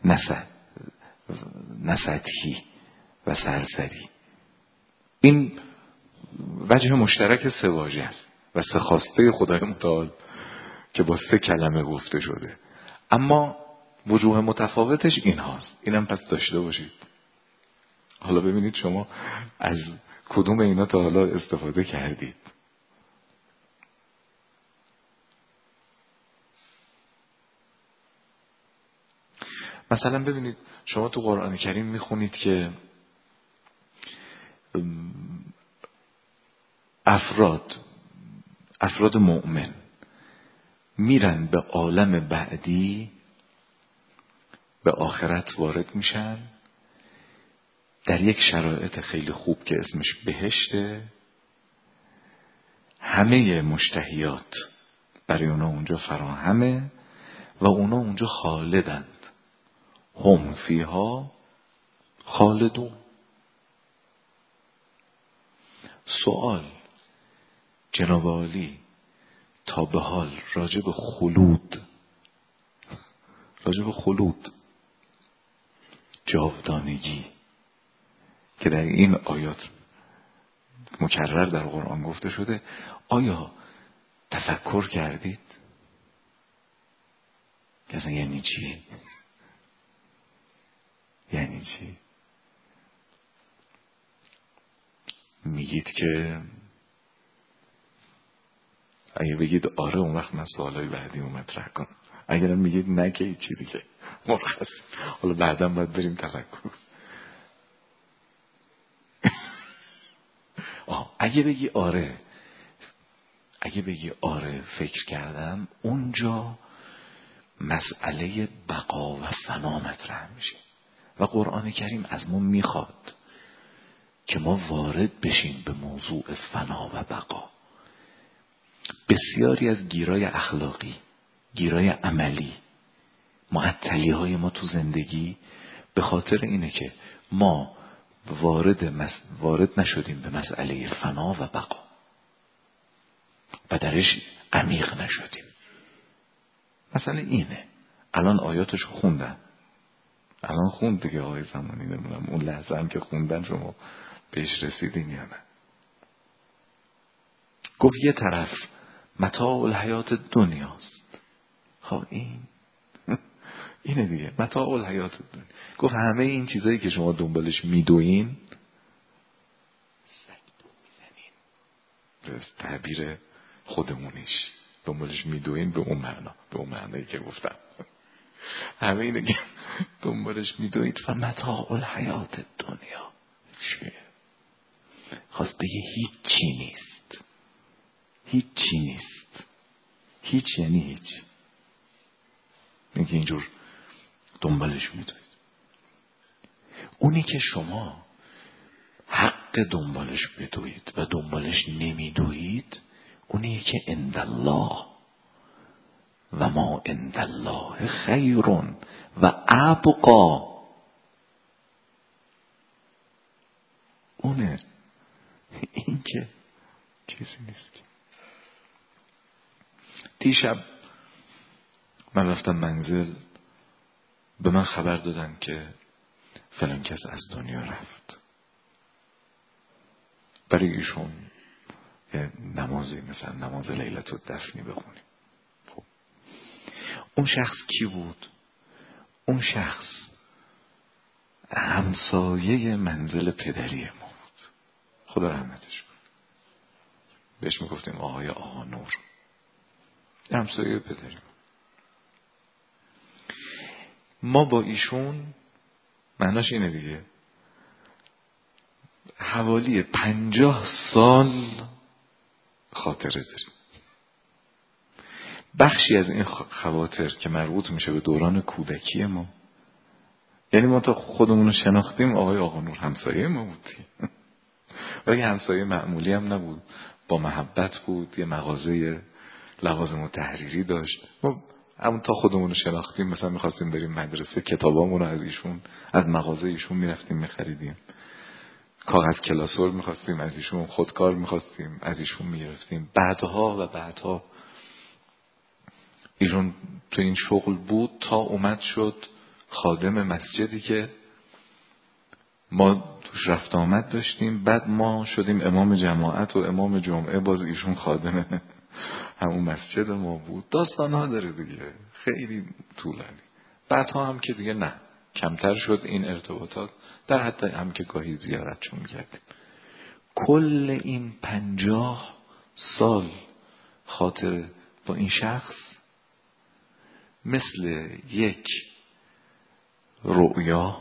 نه سطحی و سرسری. این وجه مشترک سه واژه است و سه خواسته خدای متعال که با سه کلمه گفته شده، اما وجوه متفاوتش این هاست. اینم پس داشته باشید. حالا ببینید شما از کدوم اینا تا حالا استفاده کردید. مثلا ببینید شما تو قرآن کریم میخونید که افراد افراد مؤمن میرن به عالم بعدی، به آخرت وارد میشن در یک شرایط خیلی خوب که اسمش بهشته. همه مشتهیات برای اونا اونجا فراهمه و اونا اونجا خالدند. هم فیها خالدون. سوال جناب عالی تا به حال راجع به خلود راجع به خلود جاودانگی که در این آیات مکرر در قرآن گفته شده، آیا تفکر کردید؟ که یعنی چی؟ یعنی چی؟ میگید که اگه بگید آره اون وقت من سوالای بعدی رو مطرح کنم، اگرم میگید نه که چی دیگه مرخص. حالا بعدم باید بریم تفکر. آه اگه بگی آره اگه بگی آره فکر کردم، اونجا مسئله بقا و فنا مطرح میشه و قرآن کریم از ما میخواد که ما وارد بشیم به موضوع فنا و بقا. بسیاری از گیرای اخلاقی، گیرای عملی، معطلی های ما تو زندگی به خاطر اینه که ما وارد مس... وارد نشدیم به مسئله فنا و بقا و درش عمیق نشدیم. مثلا اینه، الان آیاتش خوندن، الان خوند دیگه آقای زمانی، نمیدونم اون لحظه هم که خوندن شما بهش رسیدین یا نه. گفت یه طرف متاع الحیات دنیاست. خب این اینه دیگه، متاع الحیات دنیا. گفت همه این چیزایی که شما دنبالش میدوین، سگدو میزنین، به تعبیر خودمونیش دنبالش میدوین به اون معنا، به اون معنایی که گفتم. همه اینه که دنبالش میدوید و متاع الحیات دنیا چیه؟ خواست بگه هیچی نیست. هیچی نیست. هیچ یعنی هیچ. اینکه اینجور دنبالش میدوید. اونی که شما حق دنبالش بدوید و دنبالش نمیدوید، اونی که عند الله و ما عند الله خیر و ابقا. اونه. این که چیزی نیست. که دیشب من رفتم منزل، به من خبر دادن که فلان کس از دنیا رفت. برای ایشون یه نمازی مثلا نماز لیلت الدفنی بخونیم. خب اون شخص کی بود؟ اون شخص همسایه منزل پدری ما بود، خدا رحمتش کنه. بهش میگفتیم آقای آقا نور، همسایه پدری ما. ما با ایشون معناش اینه دیگه حوالی پنجاه سال خاطره داریم. بخشی از این خواطر که مربوط میشه به دوران کودکی ما، یعنی ما تا خودمون رو شناختیم آقای آقا نور همسایه ما بود و یه همسایه معمولی هم نبود، با محبت بود، یه مغازه لوازم و تحریری داشت. ما همون تا خودمون رو شناختیم مثلا میخواستیم بریم مدرسه، کتابامون رو از ایشون از مغازه ایشون میرفتیم میخریدیم، کاغذ کلاسور میخواستیم از ایشون، خودکار میخواستیم از ایشون میگرفتیم. بعدها و بعدها ایشون تو این شغل بود تا اومد شد خادم مسجدی که ما توش رفت آمد داشتیم. بعد ما شدیم امام جماعت و امام جمعه، باز ایشون خادم همون مسجد ما بود. داستان ها داره دیگه، خیلی طولانی. بعدها هم که دیگه نه، کمتر شد این ارتباطات، در حد هم که گاهی زیارتشون میکردیم. کل این پنجاه سال خاطره با این شخص مثل یک رؤیا،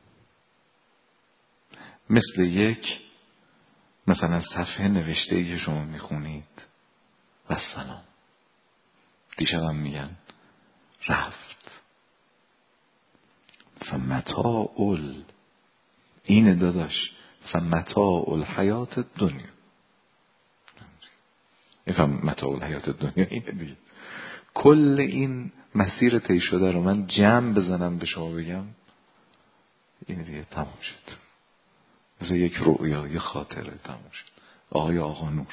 مثل یک مثلا صفحه نوشته که شما میخونید و سلام. دیشب هم میگن رفت. فمتاع ال اینه داداش، فمتاع الحیات الدنیا. این فمتاع الحیات الدنیا اینه دیگه. کل این مسیر طی شده رو من جمع بزنم به شما بگم، اینه دیگه، تمام شد. مثل یک رؤیا، یک خاطره، تمام شد. آقای آقا نور.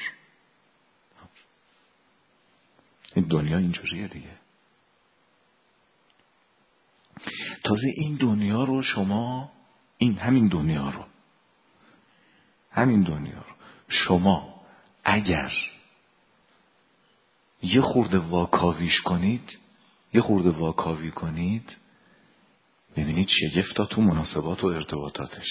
این دنیا اینجوریه دیگه. تازه این دنیا رو شما، این همین دنیا رو همین دنیا رو شما اگر یه خورده واکاویش کنید، یه خورده واکاوی کنید، ببینید شگفتا تو مناسبات و ارتباطاتش.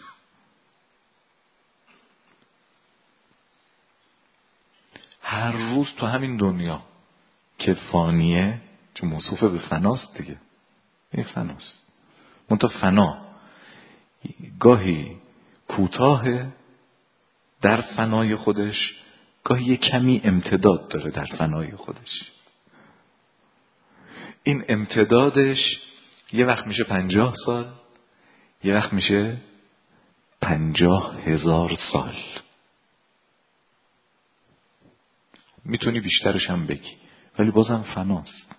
هر روز تو همین دنیا که فانیه، چون موصوف به فناست دیگه، این فناست. منتها فنا گاهی کوتاه در فنای خودش، گاهی یه کمی امتداد داره در فنای خودش. این امتدادش یه وقت میشه پنجاه سال، یه وقت میشه پنجاه هزار سال. میتونی بیشترش هم بگی، ولی بازم فناست.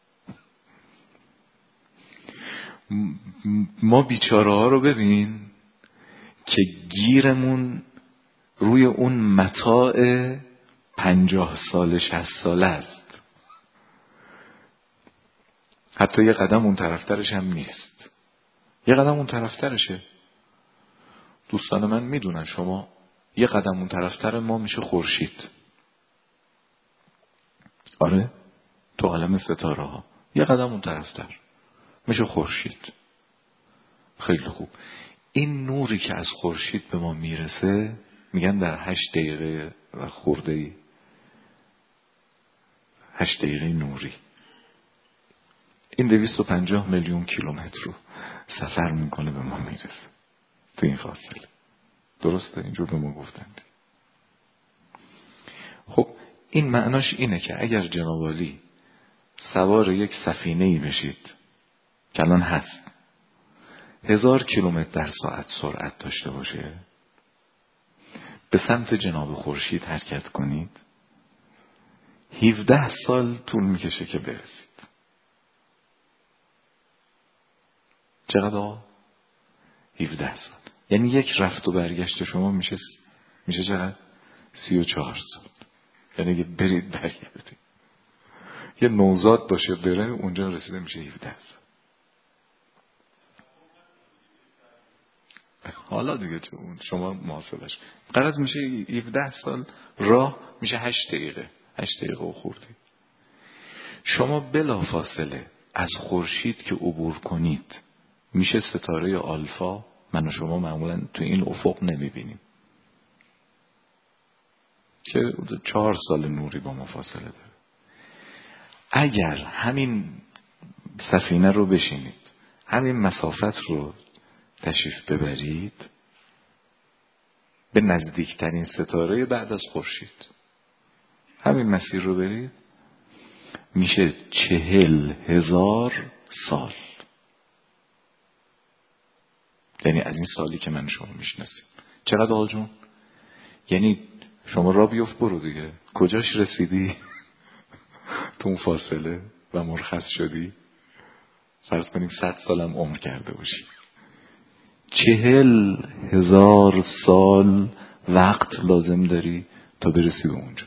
ما بیچاره ها رو ببین که گیرمون روی اون متاع پنجاه سال شصت ساله است. حتی یه قدم اون طرفترش هم نیست، یه قدم اون طرفترشه. دوستان من میدونن شما یه قدم اون طرفتر ما میشه خورشید. آره، تو عالم ستاره ها یه قدم اون طرفتر میشه خورشید. خیلی خوب. این نوری که از خورشید به ما میرسه میگن در هشت دقیقه و خورده ای، هشت دقیقه نوری، این دویست و پنجاه میلیون کیلومتر رو سفر میکنه به ما میرسه تو این فاصله. درسته؟ اینجور به ما گفتن. خب این معناش اینه که اگر جناب عالی سوار یک سفینه ای بشید که الان هست، هزار کیلومتر در ساعت سرعت داشته باشه، به سمت جناب خورشید حرکت کنید، هفده سال طول میکشه که برسید. چقدر آقا؟ هفده سال. یعنی یک رفت و برگشت شما میشه میشه چقدر؟ سی و چهار سال. یعنی اگه برید برگردید یه نوزاد باشه بره اونجا رسیده میشه هفده سال. حالا دیگه چه اون شما محاسبش قرض میشه هفده سال، راه میشه هشت دقیقه هشت دقیقه و خوردی. شما بلا فاصله از خورشید که عبور کنید میشه ستاره آلفا. من و شما معمولا تو این افق نمیبینیم که چهار سال نوری با ما فاصله داره. اگر همین سفینه رو بشینید همین مسافت رو تشریف ببرید به نزدیکترین ستاره بعد از خورشید، همین مسیر رو برید، میشه چهل هزار سال. یعنی از این سالی که من شما میشناسیم. چقدر آقا جون؟ یعنی شما را بیفت برو دیگه، کجاش رسیدی تو اون فاصله و مرخص شدی؟ فرض کنیم صد سالم عمر کرده باشی، چهل هزار سال وقت لازم داری تا برسی به اونجا.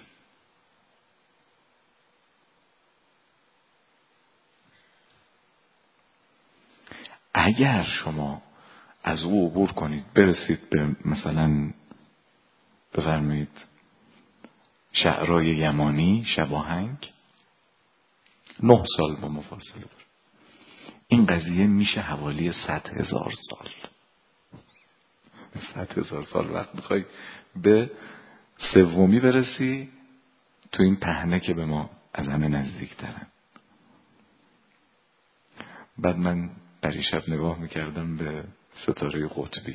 اگر شما از او عبور کنید برسید به مثلا بفرمایید شعرهای یمانی شباهنگ، نه سال با مفاصله داره. این قضیه میشه حوالی صد هزار سال. صد هزار سال وقت میخوای به سومی برسی تو این پهنه که به ما از همه نزدیک ترن. بعد من پریشب نگاه میکردم به ستاره قطبی،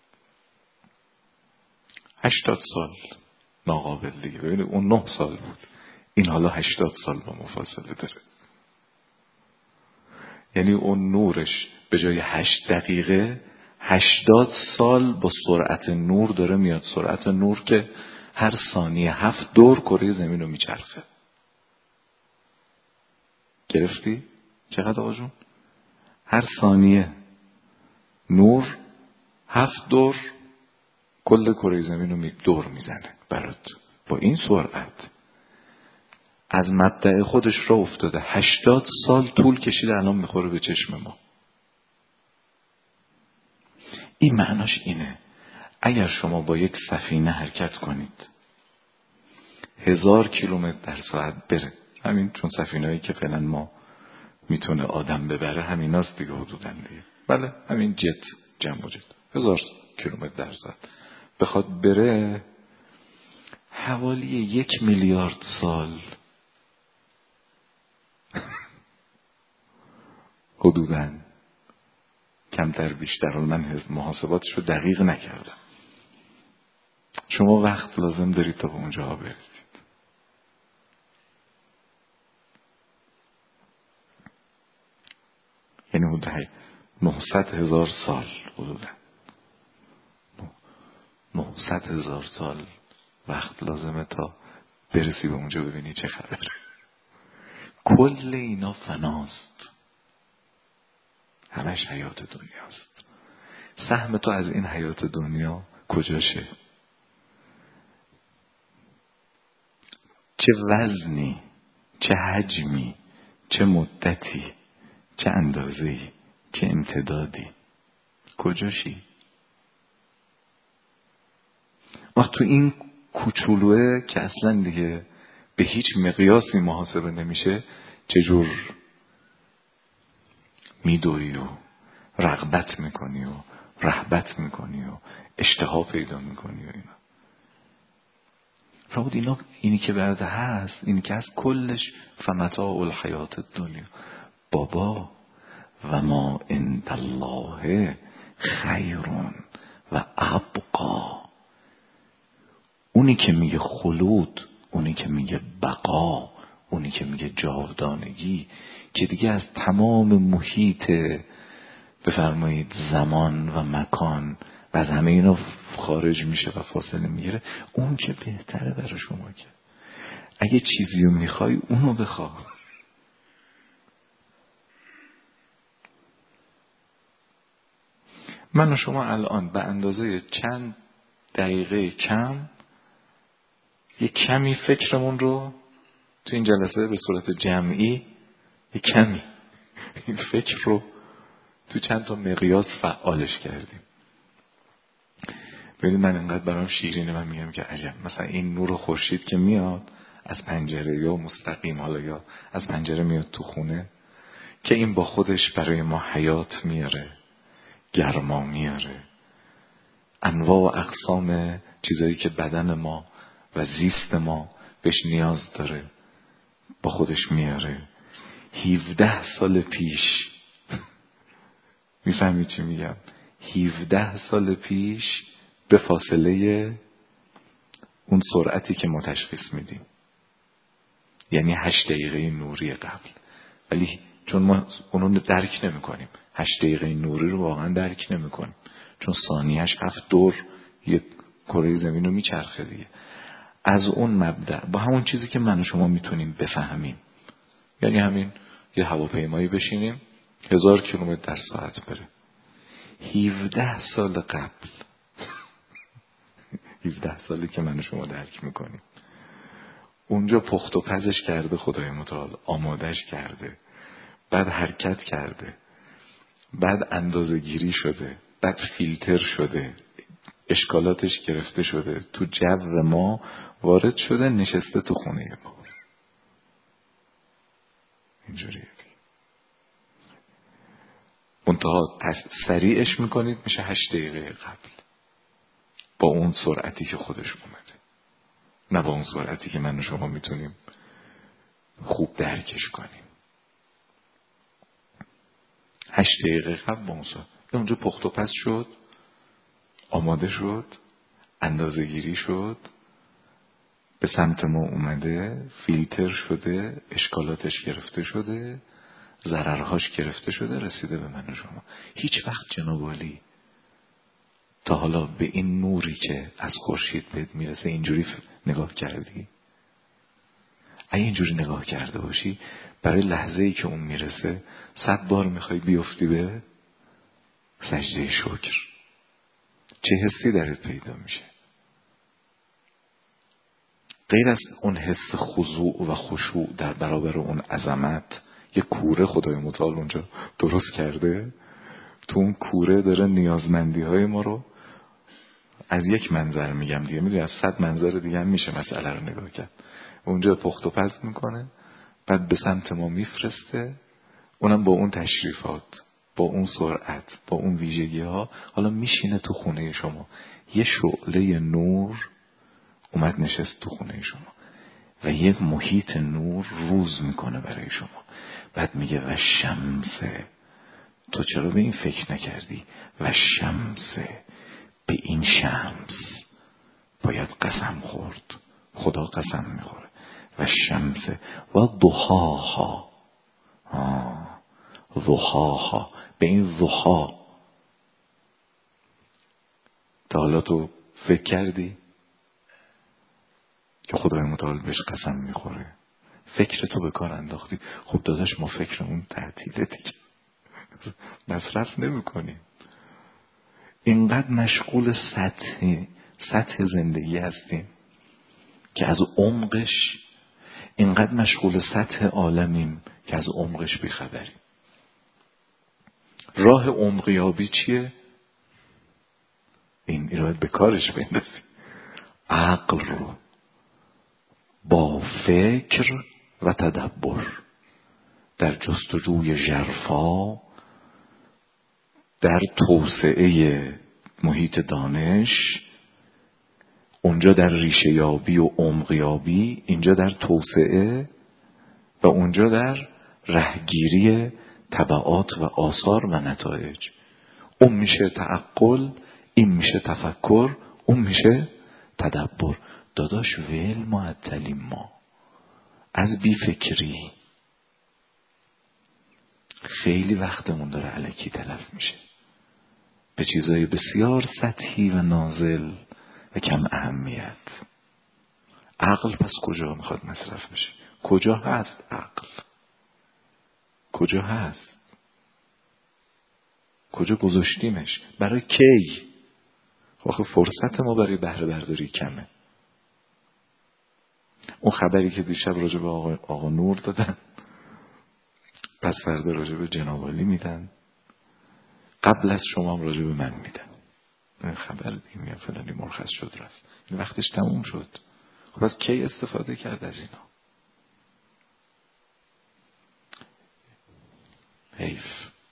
هشتاد سال ناقابل دیگه. ببینید اون نه سال بود، این حالا هشتاد سال با مفاصله داره. یعنی اون نورش به جای هشت دقیقه هشتاد سال با سرعت نور داره میاد. سرعت نور که هر ثانیه هفت دور کره زمین رو میچرخه. گرفتی؟ چقدر آقا جون؟ هر ثانیه نور هفت دور کل کره زمین رو دور میزنه برات. با این سرعت از مبدأ خودش را افتاده. هشتاد سال طول کشیده الان میخوره به چشم ما. این معناش اینه اگر شما با یک سفینه حرکت کنید هزار کیلومتر در ساعت بره، همین چون سفینه‌ای که فعلا ما میتونه آدم ببره همیناست دیگه حدوداً دیگه، بله همین جت جنب و جت هزار کیلومتر در ساعت بخواد بره، حوالی یک میلیارد سال حدوداً، کمتر بیشتر. من محاسباتش رو دقیق نکردم. شما وقت لازم دارید تا به اونجا برسید. یعنی حدود نهصد هزار سال حدوداً نهصد هزار سال وقت لازمه تا برسی به اونجا ببینی چه خبره. کل اینا فناست، همش حیات دنیاست. سهم تو از این حیات دنیا کجاشه؟ چه وزنی، چه حجمی، چه مدتی، چه اندازه‌ای، چه امتدادی، کجاشی؟ وقت تو این کوچولوه که اصلا دیگه به هیچ مقیاسی محاسبه نمیشه، چجور میدوی و رغبت میکنی و رهبت میکنی و اشتها پیدا میکنی و اینا. فرمود اینا اینی که بعد هست، اینی که هست کلش فمتاع الحیات دنیا. بابا و ما عند الله خیرون و ابقا. اونی که میگه خلود، اونی که میگه بقا، اونی که میگه جاودانگی، که دیگه از تمام محیط بفرمایید زمان و مکان و از همه اینا خارج میشه و فاصله میگیره، اون که بهتره برای شما. که اگه چیزی رو میخوای اونو بخواه. من و شما الان به اندازه چند دقیقه کم یک کمی فکرمون رو تو این جلسه به صورت جمعی یک کمی این فکر رو تو چند تا مقیاس فعالش کردیم. ببینید من انقدر برام شیرینه، من میگم که عجب، مثلا این نور خورشید که میاد از پنجره یا مستقیم حالا یا از پنجره میاد تو خونه، که این با خودش برای ما حیات میاره، گرما میاره، انواع و اقسام چیزایی که بدن ما و زیست ما بهش نیاز داره با خودش میاره. هفده سال پیش میفهمی چی میگم؟ هفده سال پیش به فاصله اون سرعتی که ما تشخیص میدیم، یعنی هشت دقیقه نوری قبل، ولی چون ما اونو درک نمی کنیم، هشت دقیقه نوری رو واقعا درک نمی کنیم، چون ثانیهش هفت دور یک کره زمین رو میچرخه دیگه. از اون مبدأ با همون چیزی که من و شما میتونیم بفهمیم، یعنی همین یه هواپیمایی بشینیم هزار کیلومتر در ساعت بره، هفده سال قبل هفده سالی که من و شما درک میکنیم، اونجا پخت و پزش کرده خدای متعال، آمادش کرده، بعد حرکت کرده، بعد اندازه گیری شده، بعد فیلتر شده، اشکالاتش گرفته شده، تو جو ما وارد شده، نشسته تو خونه ما. اینجوریه منتها سریعش میکنید میشه هشت دقیقه قبل، با اون سرعتی که خودش اومده، نه با اون سرعتی که من و شما میتونیم خوب درکش کنیم. هشت دقیقه قبل با اون سرعت اونجا پخت و پز شد، آماده شد، اندازه گیری شد، به سمت ما اومده، فیلتر شده، اشکالاتش گرفته شده، ضررهاش گرفته شده، رسیده به من و شما. هیچ وقت جناب عالی تا حالا به این نوری که از خورشید بهت میرسه اینجوری نگاه کردی؟ اگه اینجوری نگاه کرده باشی، برای لحظه‌ای که اون میرسه صد بار میخوای بیفتی به سجده شکر. چه حسی درت پیدا میشه؟ غیر از اون حس خضوع و خشوع در برابر اون عظمت، یه کوره خدای متعال اونجا درست کرده، تو اون کوره داره نیازمندی های ما رو از یک منظر میگم دیگه، میدونی از صد منظر دیگه هم میشه مسئله رو نگاه کرد، اونجا پخت و پز میکنه، بعد به سمت ما میفرسته، اونم با اون تشریفات، با اون سرعت، با اون ویژگی ها، حالا میشینه تو خونه شما. یه شعله نور اومد نشست تو خونه شما و یک محیط نور روز میکنه برای شما. بعد میگه و شمسه، تو چرا به این فکر نکردی؟ و شمسه، به این شمس باید قسم خورد، خدا قسم میخوره. و شمسه و ضحاها، آه ضحاها، به این ضحا تا حالا تو فکر کردی که خدای متعال بهش قسم میخوره؟ فکر تو به کار انداختی؟ خب داداش ما فکرمون تعطیله دیگه، مصرف نمی کنیم. اینقدر مشغول سطح سطح زندگی هستیم که از عمقش، اینقدر مشغول سطح عالمیم که از عمقش بیخبریم. راه عمقیابی چیه؟ این این باید به کارش بندازی. عقل رو با فکر و تدبر در جستجوی ژرفا، در توسعه محیط دانش، اونجا در ریشه یابی و عمق یابی، اینجا در توسعه و اونجا در رهگیری تبعات و آثار و نتایج. اون میشه تعقل، این میشه تفکر، اون میشه تدبر. داداش ویل معطلیم ما از بی فکری، خیلی وقتمون داره الکی تلف میشه به چیزای بسیار سطحی و نازل و کم اهمیت. عقل پس کجا میخواد مصرف بشه؟ کجا هست عقل؟ کجا هست؟ کجا گذاشتیمش؟ برای کی؟ آخه فرصت ما برای بهره برداری کمه. اون خبری که دیشب راجع به آقا, آقا نور دادن، پس فردا راجع به جناب عالی میدن، قبل از شما هم راجع به من میدن. این خبر دیگه یا فلانی مرخص شد رفت، این وقتش تموم شد. خب از کی استفاده کرد از اینا؟ حیف.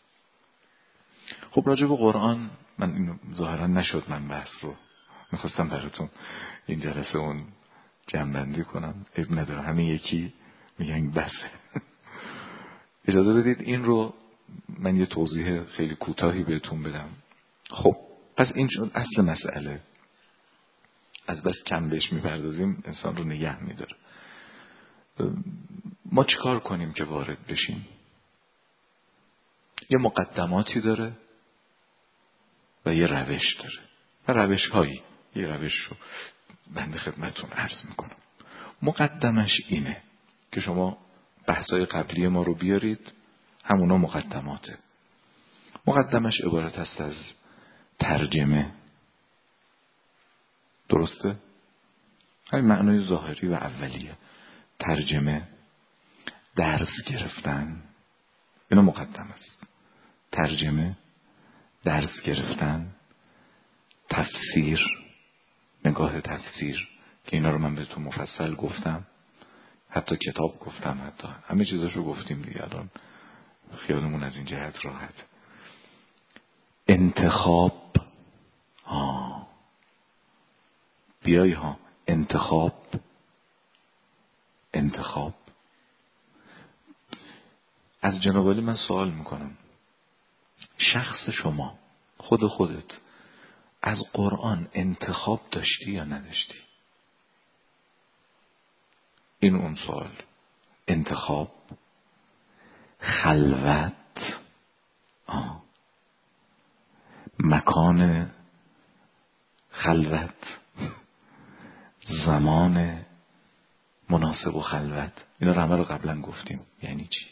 خب راجع به قرآن من اینو ظاهرا نشد من بحث رو میخواستم براتون این جلسه اون جمع‌بندی کنم، عیب نداره، همین یکی میگن بسه. اجازه بدید این رو من یه توضیح خیلی کوتاهی بهتون بدم. خب پس این شد اصل مسئله. از بس کم بهش میپردازیم انسان رو نگه میداره. ما چیکار کنیم که وارد بشیم؟ یه مقدماتی داره و یه روش داره و روش هایی. یه روش رو بنده خدمتون عرض میکنم. مقدمش اینه که شما بحثای قبلی ما رو بیارید، همونا مقدماته. مقدمش عبارت است از ترجمه. درسته؟ همین معنای ظاهری و اولیه. ترجمه، درس گرفتن، اینا مقدم است. ترجمه، درس گرفتن، تفسیر، نگاه تفسیر که اینا رو من بهتون مفصل گفتم، حتی کتاب گفتم، حتی همه چیزاشو گفتیم دیگه. الان خیالمون از این جهت راحت. انتخاب، ها بیایی ها انتخاب انتخاب از جناب عالی من سوال میکنم، شخص شما، خود خودت از قرآن انتخاب داشتی یا نداشتی؟ این اون سوال. انتخاب، خلوت، آه. مکان خلوت، زمان مناسب و خلوت، اینا رو همه رو قبلا گفتیم. یعنی چی؟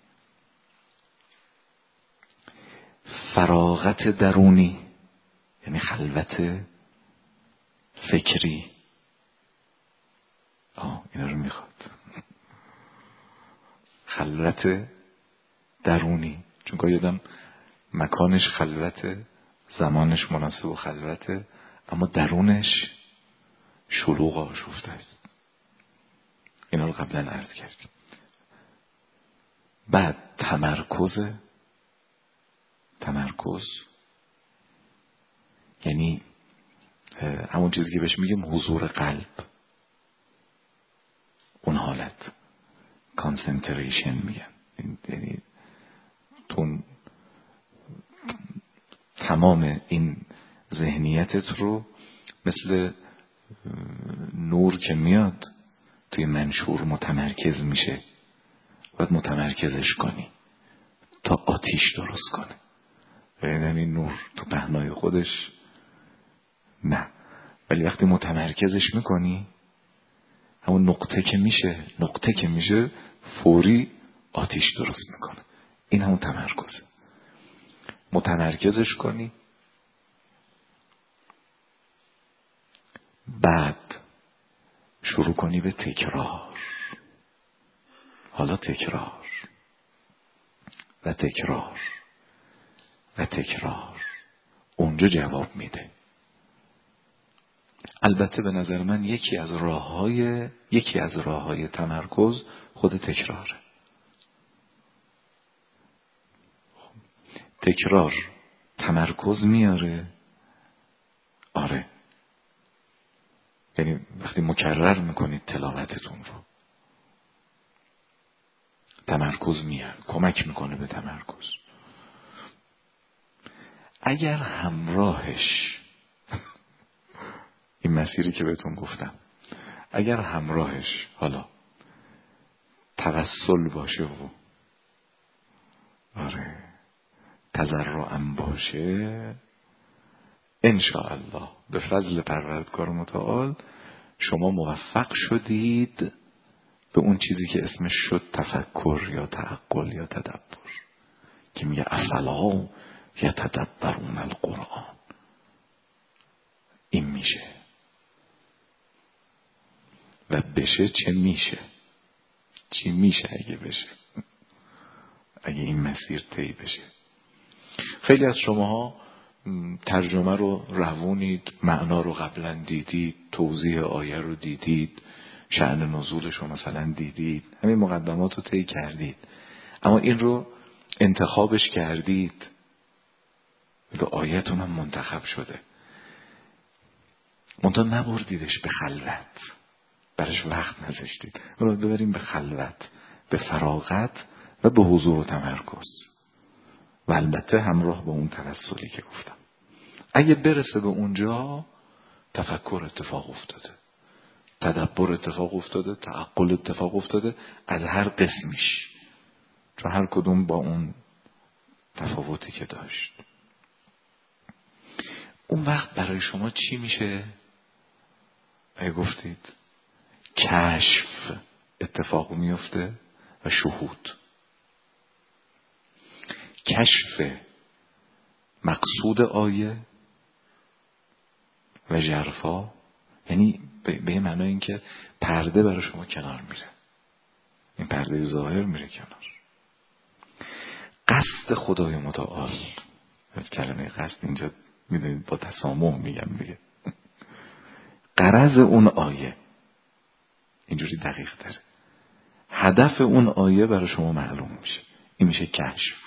فراغت درونی، یعنی خلوت فکری. آه اینا رو میخواد. خلوت درونی، چون که یادم مکانش خلوته، زمانش مناسب و خلوته، اما درونش شلوغ آشفته است. اینا رو قبلا عرض کردیم. بعد تمرکز. تمرکز یعنی همون چیزی که بهش میگیم حضور قلب، اون حالت کانسنتریشن میگن. یعنی تون تمام این ذهنیتت رو مثل نور که میاد توی منشور متمرکز میشه، باید متمرکزش کنی تا آتیش درست کنه. یعنی این نور تو پهنای خودش نه، ولی وقتی متمرکزش میکنی همون نقطه که میشه نقطه که میشه فوری آتیش درست میکنه. این همون تمرکزه. متمرکزش کنی، بعد شروع کنی به تکرار. حالا تکرار و تکرار و تکرار اونجا جواب میده. البته به نظر من یکی از راههای یکی از راههای تمرکز خود تکراره. تکرار تمرکز میاره. آره، یعنی وقتی مکرر میکنید تلاوتتون رو، تمرکز میاره، کمک میکنه به تمرکز. اگر همراهش این مسیری که بهتون گفتم، اگر همراهش حالا توسل باشه و آره تضرعم باشه، انشاءالله به فضل پروردگار متعال شما موفق شدید به اون چیزی که اسمش شد تفکر یا تعقل یا تدبر، که میگه افلا یتدبرون القرآن. این میشه و بشه چه میشه؟ چی میشه اگه بشه؟ اگه این مسیر طی بشه. خیلی از شماها ترجمه رو روونید، معنا رو قبلا دیدید، توضیح آیه رو دیدید، شأن نزولش رو مثلا دیدید، همین مقدمات رو طی کردید، اما این رو انتخابش کردید و آیتون هم منتخب شده، منتها نبردیدش به خلوت، برش وقت نذاشتید، رو ببریم به خلوت، به فراغت و به حضور و تمرکز، و البته همراه با اون توسلی که گفتم. اگه برسه به اونجا، تفکر اتفاق افتاده، تدبر اتفاق افتاده، تعقل اتفاق افتاده از هر قسمیش، چون هر کدوم با اون تفاوتی که داشت. اون وقت برای شما چی میشه؟ اگه گفتید کشف اتفاق میفته و شهود. کشف مقصود آیه و ژرفا، یعنی به معنای این که پرده برای شما کنار میره، این پرده ظاهر میره کنار. قصد خدای متعال، کلمه قصد اینجا میدونید با تسامح میگم دیگه، غرض اون آیه اینجوری دقیق تره، هدف اون آیه برای شما معلوم میشه، این میشه کشف.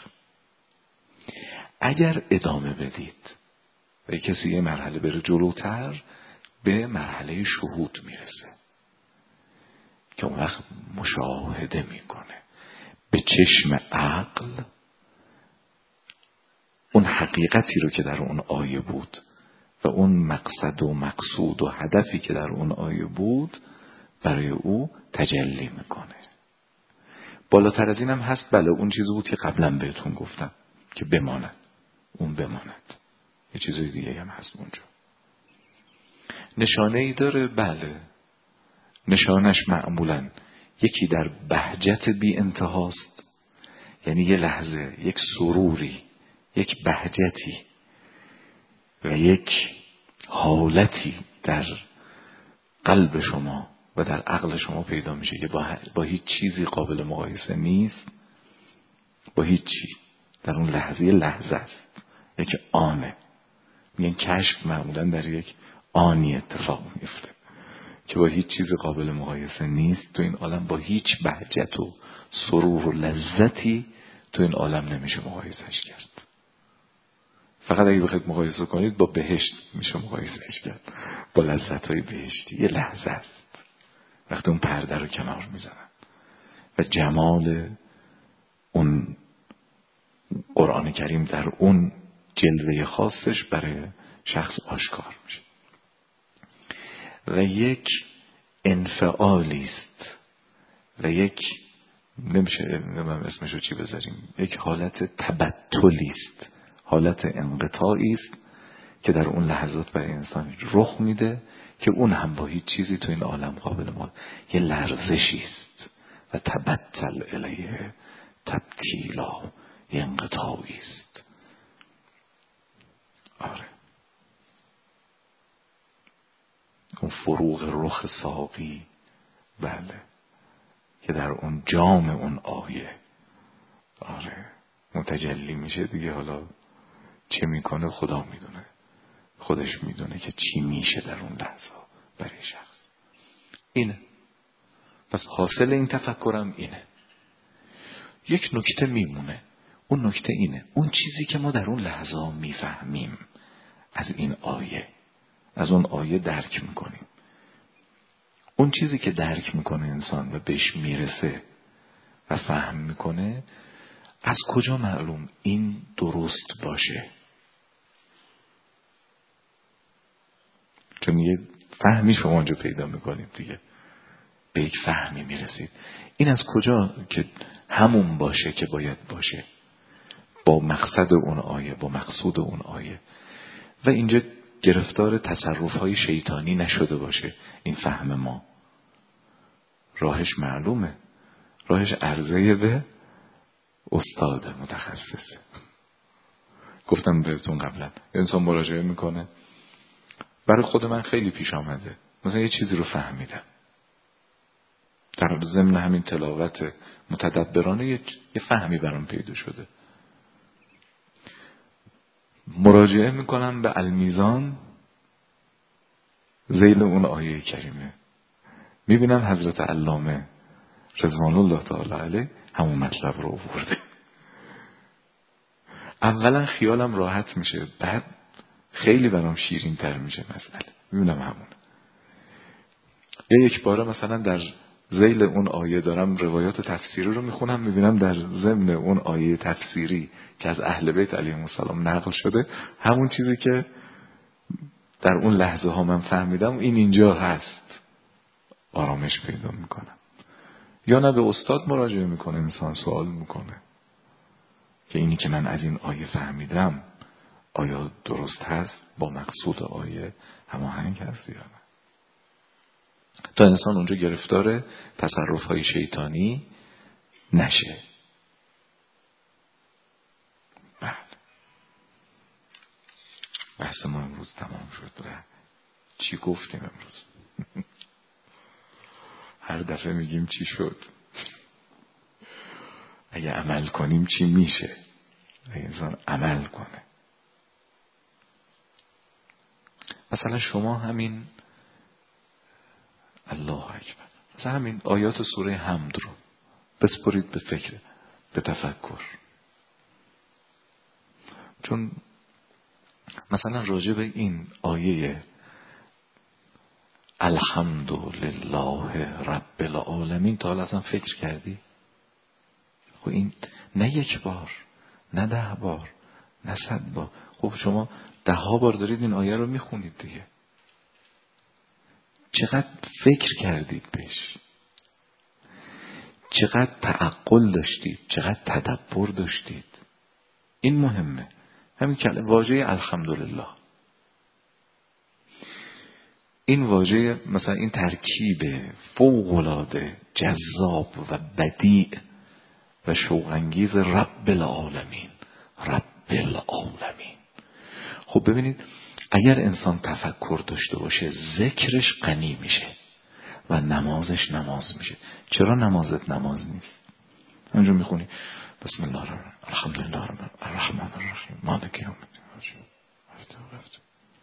اگر ادامه بدید و کسی یه مرحله بره جلوتر، به مرحله شهود میرسه که اون وقت مشاهده میکنه به چشم عقل اون حقیقتی رو که در اون آیه بود و اون مقصد و مقصود و هدفی که در اون آیه بود برای او تجلی میکنه. بالاتر از این هم هست، بله اون چیزی بود که قبلا بهتون گفتم که بماند، اون بماند. یه چیزی دیگه هم هست اونجا. نشانه ای داره؟ بله. نشانش معمولا یکی در بهجت بی انتهاست، یعنی یه لحظه یک سروری، یک بهجتی و یک حالتی در قلب شما و در عقل شما پیدا میشه که با, با هیچ چیزی قابل مقایسه نیست، با هیچ چی، در اون لحظه لحظه است، یک آنه. میگن کشف معمولا در یک آنی اتفاق میفته که با هیچ چیز قابل مقایسه نیست. تو این عالم با هیچ بهجت و سرور و لذتی تو این عالم نمیشه مقایسهش کرد. فقط اگه بخواید مقایسه کنید با بهشت میشه مقایسهش کرد، با لذت‌های بهشتی. یه لحظه است وقتی اون پرده رو کنار میزنن و جمال اون قرآن کریم در اون جلوه خاصش برای شخص آشکار میشه و یک انفعالی است و یک نمیشه نمیم اسمشو چی بذاریم، یک حالت تبتلی است، حالت انقطاعی است که در اون لحظات برای انسان رخ میده که اون هم با هیچ چیزی تو این عالم قابل ما، یه لرزشی است و تبتل الیه تبتیلا، یه انقطاعی است. آره، اون فروغ رخ ساقی، بله، که در اون جام اون آیه آره متجلی میشه دیگه. حالا چه میکنه خدا میدونه، خودش میدونه که چی میشه در اون لحظه برای شخص. اینه. پس حاصل این تفکرم اینه. یک نکته میمونه، اون نکته اینه، اون چیزی که ما در اون لحظه میفهمیم از این آیه، از اون آیه درک میکنیم، اون چیزی که درک میکنه انسان و بهش میرسه و فهم میکنه، از کجا معلوم این درست باشه؟ چون یه فهمی شما اونجا پیدا میکنید دیگه، به یک فهمی میرسید. این از کجا که همون باشه که باید باشه، با مقصد اون آیه، با مقصود اون آیه، و اینجا گرفتار تصرف‌های شیطانی نشده باشه. این فهم ما راهش معلومه، راهش عرضه به استاد متخصصه. گفتم بهتون قبلا انسان مراجعه میکنه. برای خود من خیلی پیش آمده مثلا یه چیزی رو فهمیدم در ضمن همین تلاوت متدبرانه یه فهمی برام پیدا شده، مراجعه میکنم به المیزان ذیل اون آیه کریمه، میبینم حضرت علامه رضوان الله تعالی علیه همون مطلب رو آورده. اولا خیالم راحت میشه، بعد خیلی برام شیرین تر میشه مسئله، میبینم همون. یا یک باره مثلا در ذیل اون آیه دارم روایات تفسیری رو میخونم، میبینم در ضمن اون آیه تفسیری که از اهل بیت علیهم السلام نقل شده همون چیزی که در اون لحظه ها من فهمیدم این اینجا هست، آرامش پیدا میکنم. یا نه به استاد مراجعه میکنه، انسان سوال میکنه که اینی که من از این آیه فهمیدم آیا درست هست با مقصود آیه هماهنگ هست یا نه. تا انسان اونجا گرفتار تصرف‌های شیطانی نشه. بعد بحث ما امروز تمام شد و چی گفتیم امروز؟ هر دفعه میگیم چی شد، اگه عمل کنیم چی میشه، اگه انسان عمل کنه. مثلا شما همین الله اکبر، مثلا همین آیات سوره حمد رو بسپرید به فکر، به تفکر. چون مثلا راجع به این آیه الحمدلله رب العالمین تا حالا اصلا فکر کردی؟ خب این نه یک بار، نه ده بار، نه صد بار، خب شما ده ها بار دارید این آیه رو میخونید دیگه. چقدر فکر کردید بهش، چقدر تعقل داشتید، چقدر تدبر داشتید. این مهمه. همین کلمه واژه الحمدلله، این واژه مثلا این ترکیب فوق‌العاده جذاب و بدیع و شوق‌انگیز رب العالمین، رب العالمین. خب ببینید اگر انسان تفکر داشته باشه ذکرش غنی میشه و نمازش نماز میشه. چرا نمازت نماز نیست؟ اونجا میخونی بسم الله الرحمن الحمدلله الرحمن الرحیم مالک یوم الدین رفته رفته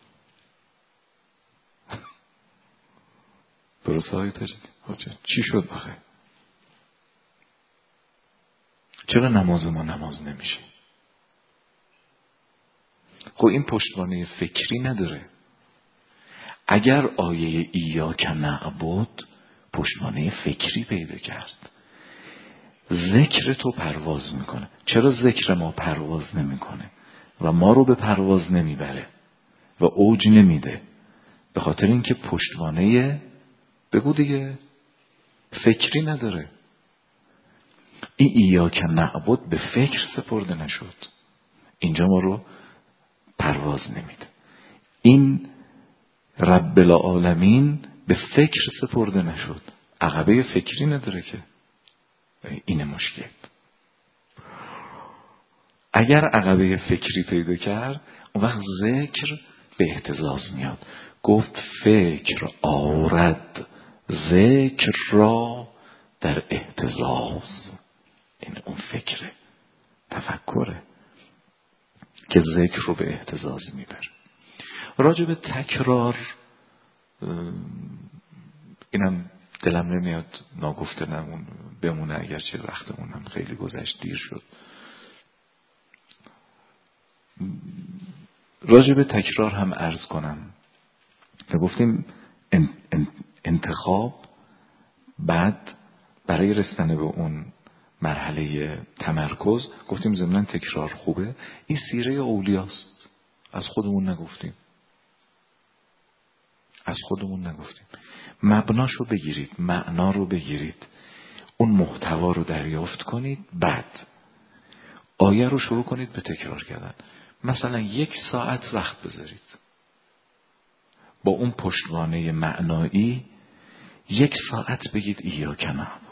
درست های تجدید. چی شد آخه؟ چرا نماز ما نماز نمیشه؟ خب این پشتوانه فکری نداره. اگر آیه ایاک نعبد پشتوانه فکری پیدا کرد، ذکر تو پرواز میکنه. چرا ذکر ما پرواز نمیکنه و ما رو به پرواز نمیبره و اوج نمیده؟ به خاطر اینکه پشتوانه بگو دیگه فکری نداره. این ایاک نعبد به فکر سپرده نشد، اینجا ما رو پرواز نمیده. این رب العالمین به فکر سپرده نشد، عقبه فکری نداره که. این مشکل. اگر عقبه فکری پیدا کرد اون وقت ذکر به اهتزاز میاد. گفت فکر آورد ذکر را در اهتزاز. این اون فکره، تفکره که ذکر رو به اهتزاز میبره. راجع به تکرار اینم دلم نمیاد ناگفته نمون بمونه، اگرچه وقتمونم خیلی گذشت، دیر شد. راجع به تکرار هم عرض کنم که گفتیم انتخاب بعد برای رسیدن به اون مرحله تمرکز، گفتیم ضمن تکرار خوبه. این سیره اولیاست، از خودمون نگفتیم، از خودمون نگفتیم. مبناشو بگیرید، معنا رو بگیرید، اون محتوا رو دریافت کنید، بعد آیه رو شروع کنید به تکرار کردن. مثلا یک ساعت وقت بذارید با اون پشتوانه معنایی، یک ساعت بگید ایاک نعبد.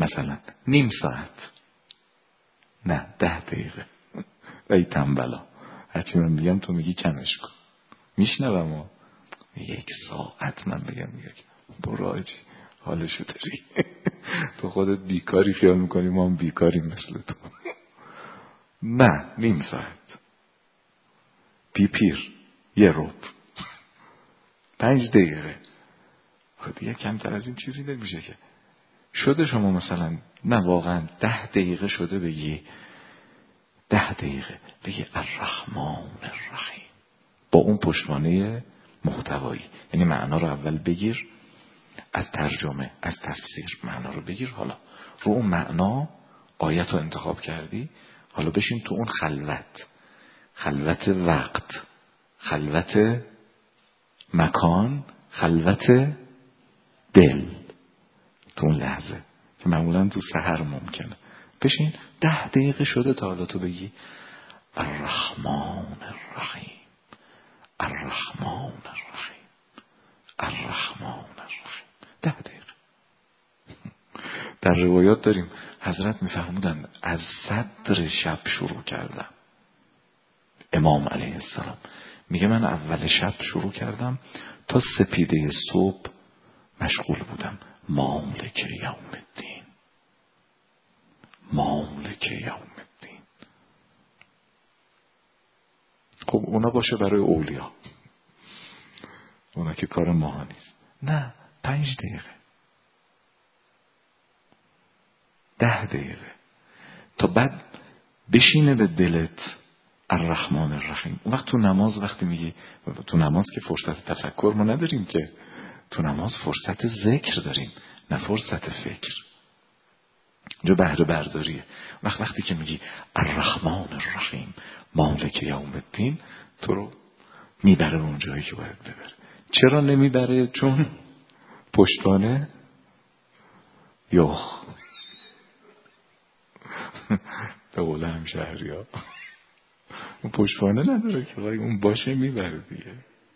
مثلا نیم ساعت، نه ده دقیقه. ای تنبلا، هرچی من بگم تو میگی کمش کن. میشنوم و یک ساعت من بگم یک برو آجی حالشو داری. تو خودت بیکاری خیال میکنی ما هم بیکاری مثل تو. نه نیم ساعت، پی پیر یه روب، پنج دقیقه. خب دیگه کمتر از این چیزی نمیشه که. شده شما مثلا نه واقعا ده دقیقه شده بگی ده دقیقه بگی الرحمن الرحیم با اون پشتوانه محتوایی، یعنی معنا رو اول بگیر، از ترجمه از تفسیر معنا رو بگیر، حالا رو اون معنا آیت رو انتخاب کردی، حالا بشین تو اون خلوت، خلوت وقت، خلوت مکان، خلوت دل، تو اون لحظه که معمولا تو سحر ممکنه. بشین ده دقیقه شده تا حالا تو بگی الرحمن الرحیم الرحمن الرحیم الرحمن الرحیم. ده دقیقه. در روایات داریم حضرت میفرمودن از صدر شب شروع کردم. امام علیه السلام میگه من اول شب شروع کردم تا سپیده صبح مشغول بودم. مالک یوم الدین، مالک یوم الدین. خب اونا باشه برای اولیا، اونا که کار ما نیست. نه پنج دقیقه، ده دقیقه، تا بعد بشینه به دلت الرحمن الرحیم. اون وقت تو نماز وقتی میگی تو نماز که فرصت تفکر ما نداریم که، تو نماز فرصت ذکر داریم نه فرصت فکر. جو بهره برداریه. وقت وقتی که میگی الرحمن الرحیم مالک یوم الدین تو رو میبره اون جایی که باید ببره. چرا نمیبره؟ چون پشتوانه یخ به قول همشهری ها اون پشتوانه نداره که وای اون باشه میبره دیگه.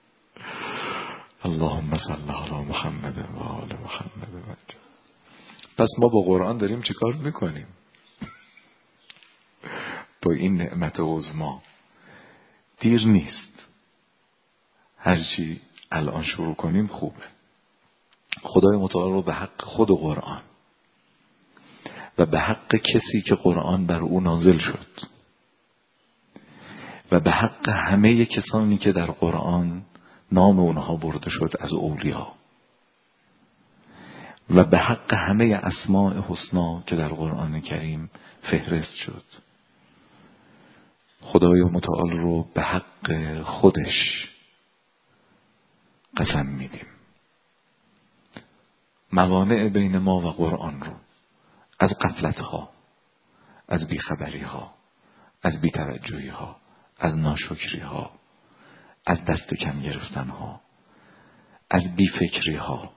اللهم صل علی محمد و آل محمد. پس ما با قرآن داریم چی کار میکنیم؟ با این نعمت عظمی دیر نیست، هرچی الان شروع کنیم خوبه. خدای متعال رو به حق خود قرآن و به حق کسی که قرآن بر او نازل شد و به حق همه کسانی که در قرآن نام اونها برده شد از اولیا و به حق همه اسماء حسنا که در قرآن کریم فهرست شد، خدای متعال رو به حق خودش قسم میدیم موانع بین ما و قرآن رو از غفلت‌ها، از بیخبری‌ها، از بی‌توجهی‌ها، از ناشکری‌ها، از دست کم گرفتن‌ها، از بیفکری‌ها،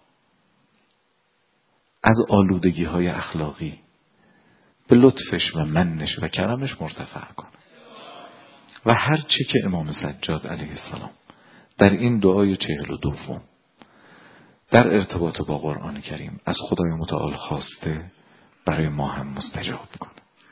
از آلودگی‌های اخلاقی به لطفش و منش و کرمش مرتفع کنه. و هر چه که امام سجاد علیه السلام در این دعای چهل و دوم در ارتباط با قرآن کریم از خدای متعال خواسته برای ما هم مستجاب کنه.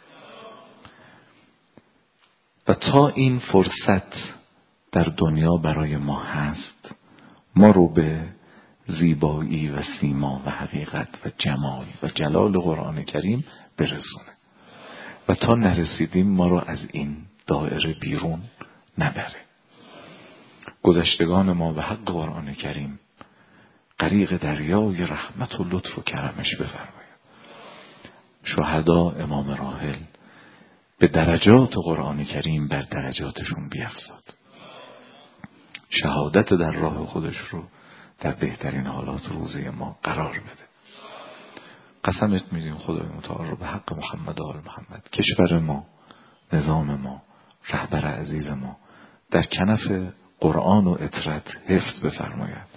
و تا این فرصت در دنیا برای ما هست، ما رو به زیبایی و سیما و حقیقت و جمال و جلال قرآن کریم برسونه و تا نرسیدیم ما رو از این دایره بیرون نبره. گذشتگان ما به حق قرآن کریم غریق دریای رحمت و لطف و کرمش بفرماید. شهدا امام راحل به درجات قرآن کریم بر درجاتشون بیفزاد. شهادت در راه خودش رو در بهترین حالات روزی ما قرار بده. قسمت میدیم خدای متعال رو به حق محمد و آل محمد کشور ما، نظام ما، رهبر عزیز ما در کنف قرآن و اطرت حفظ بفرماید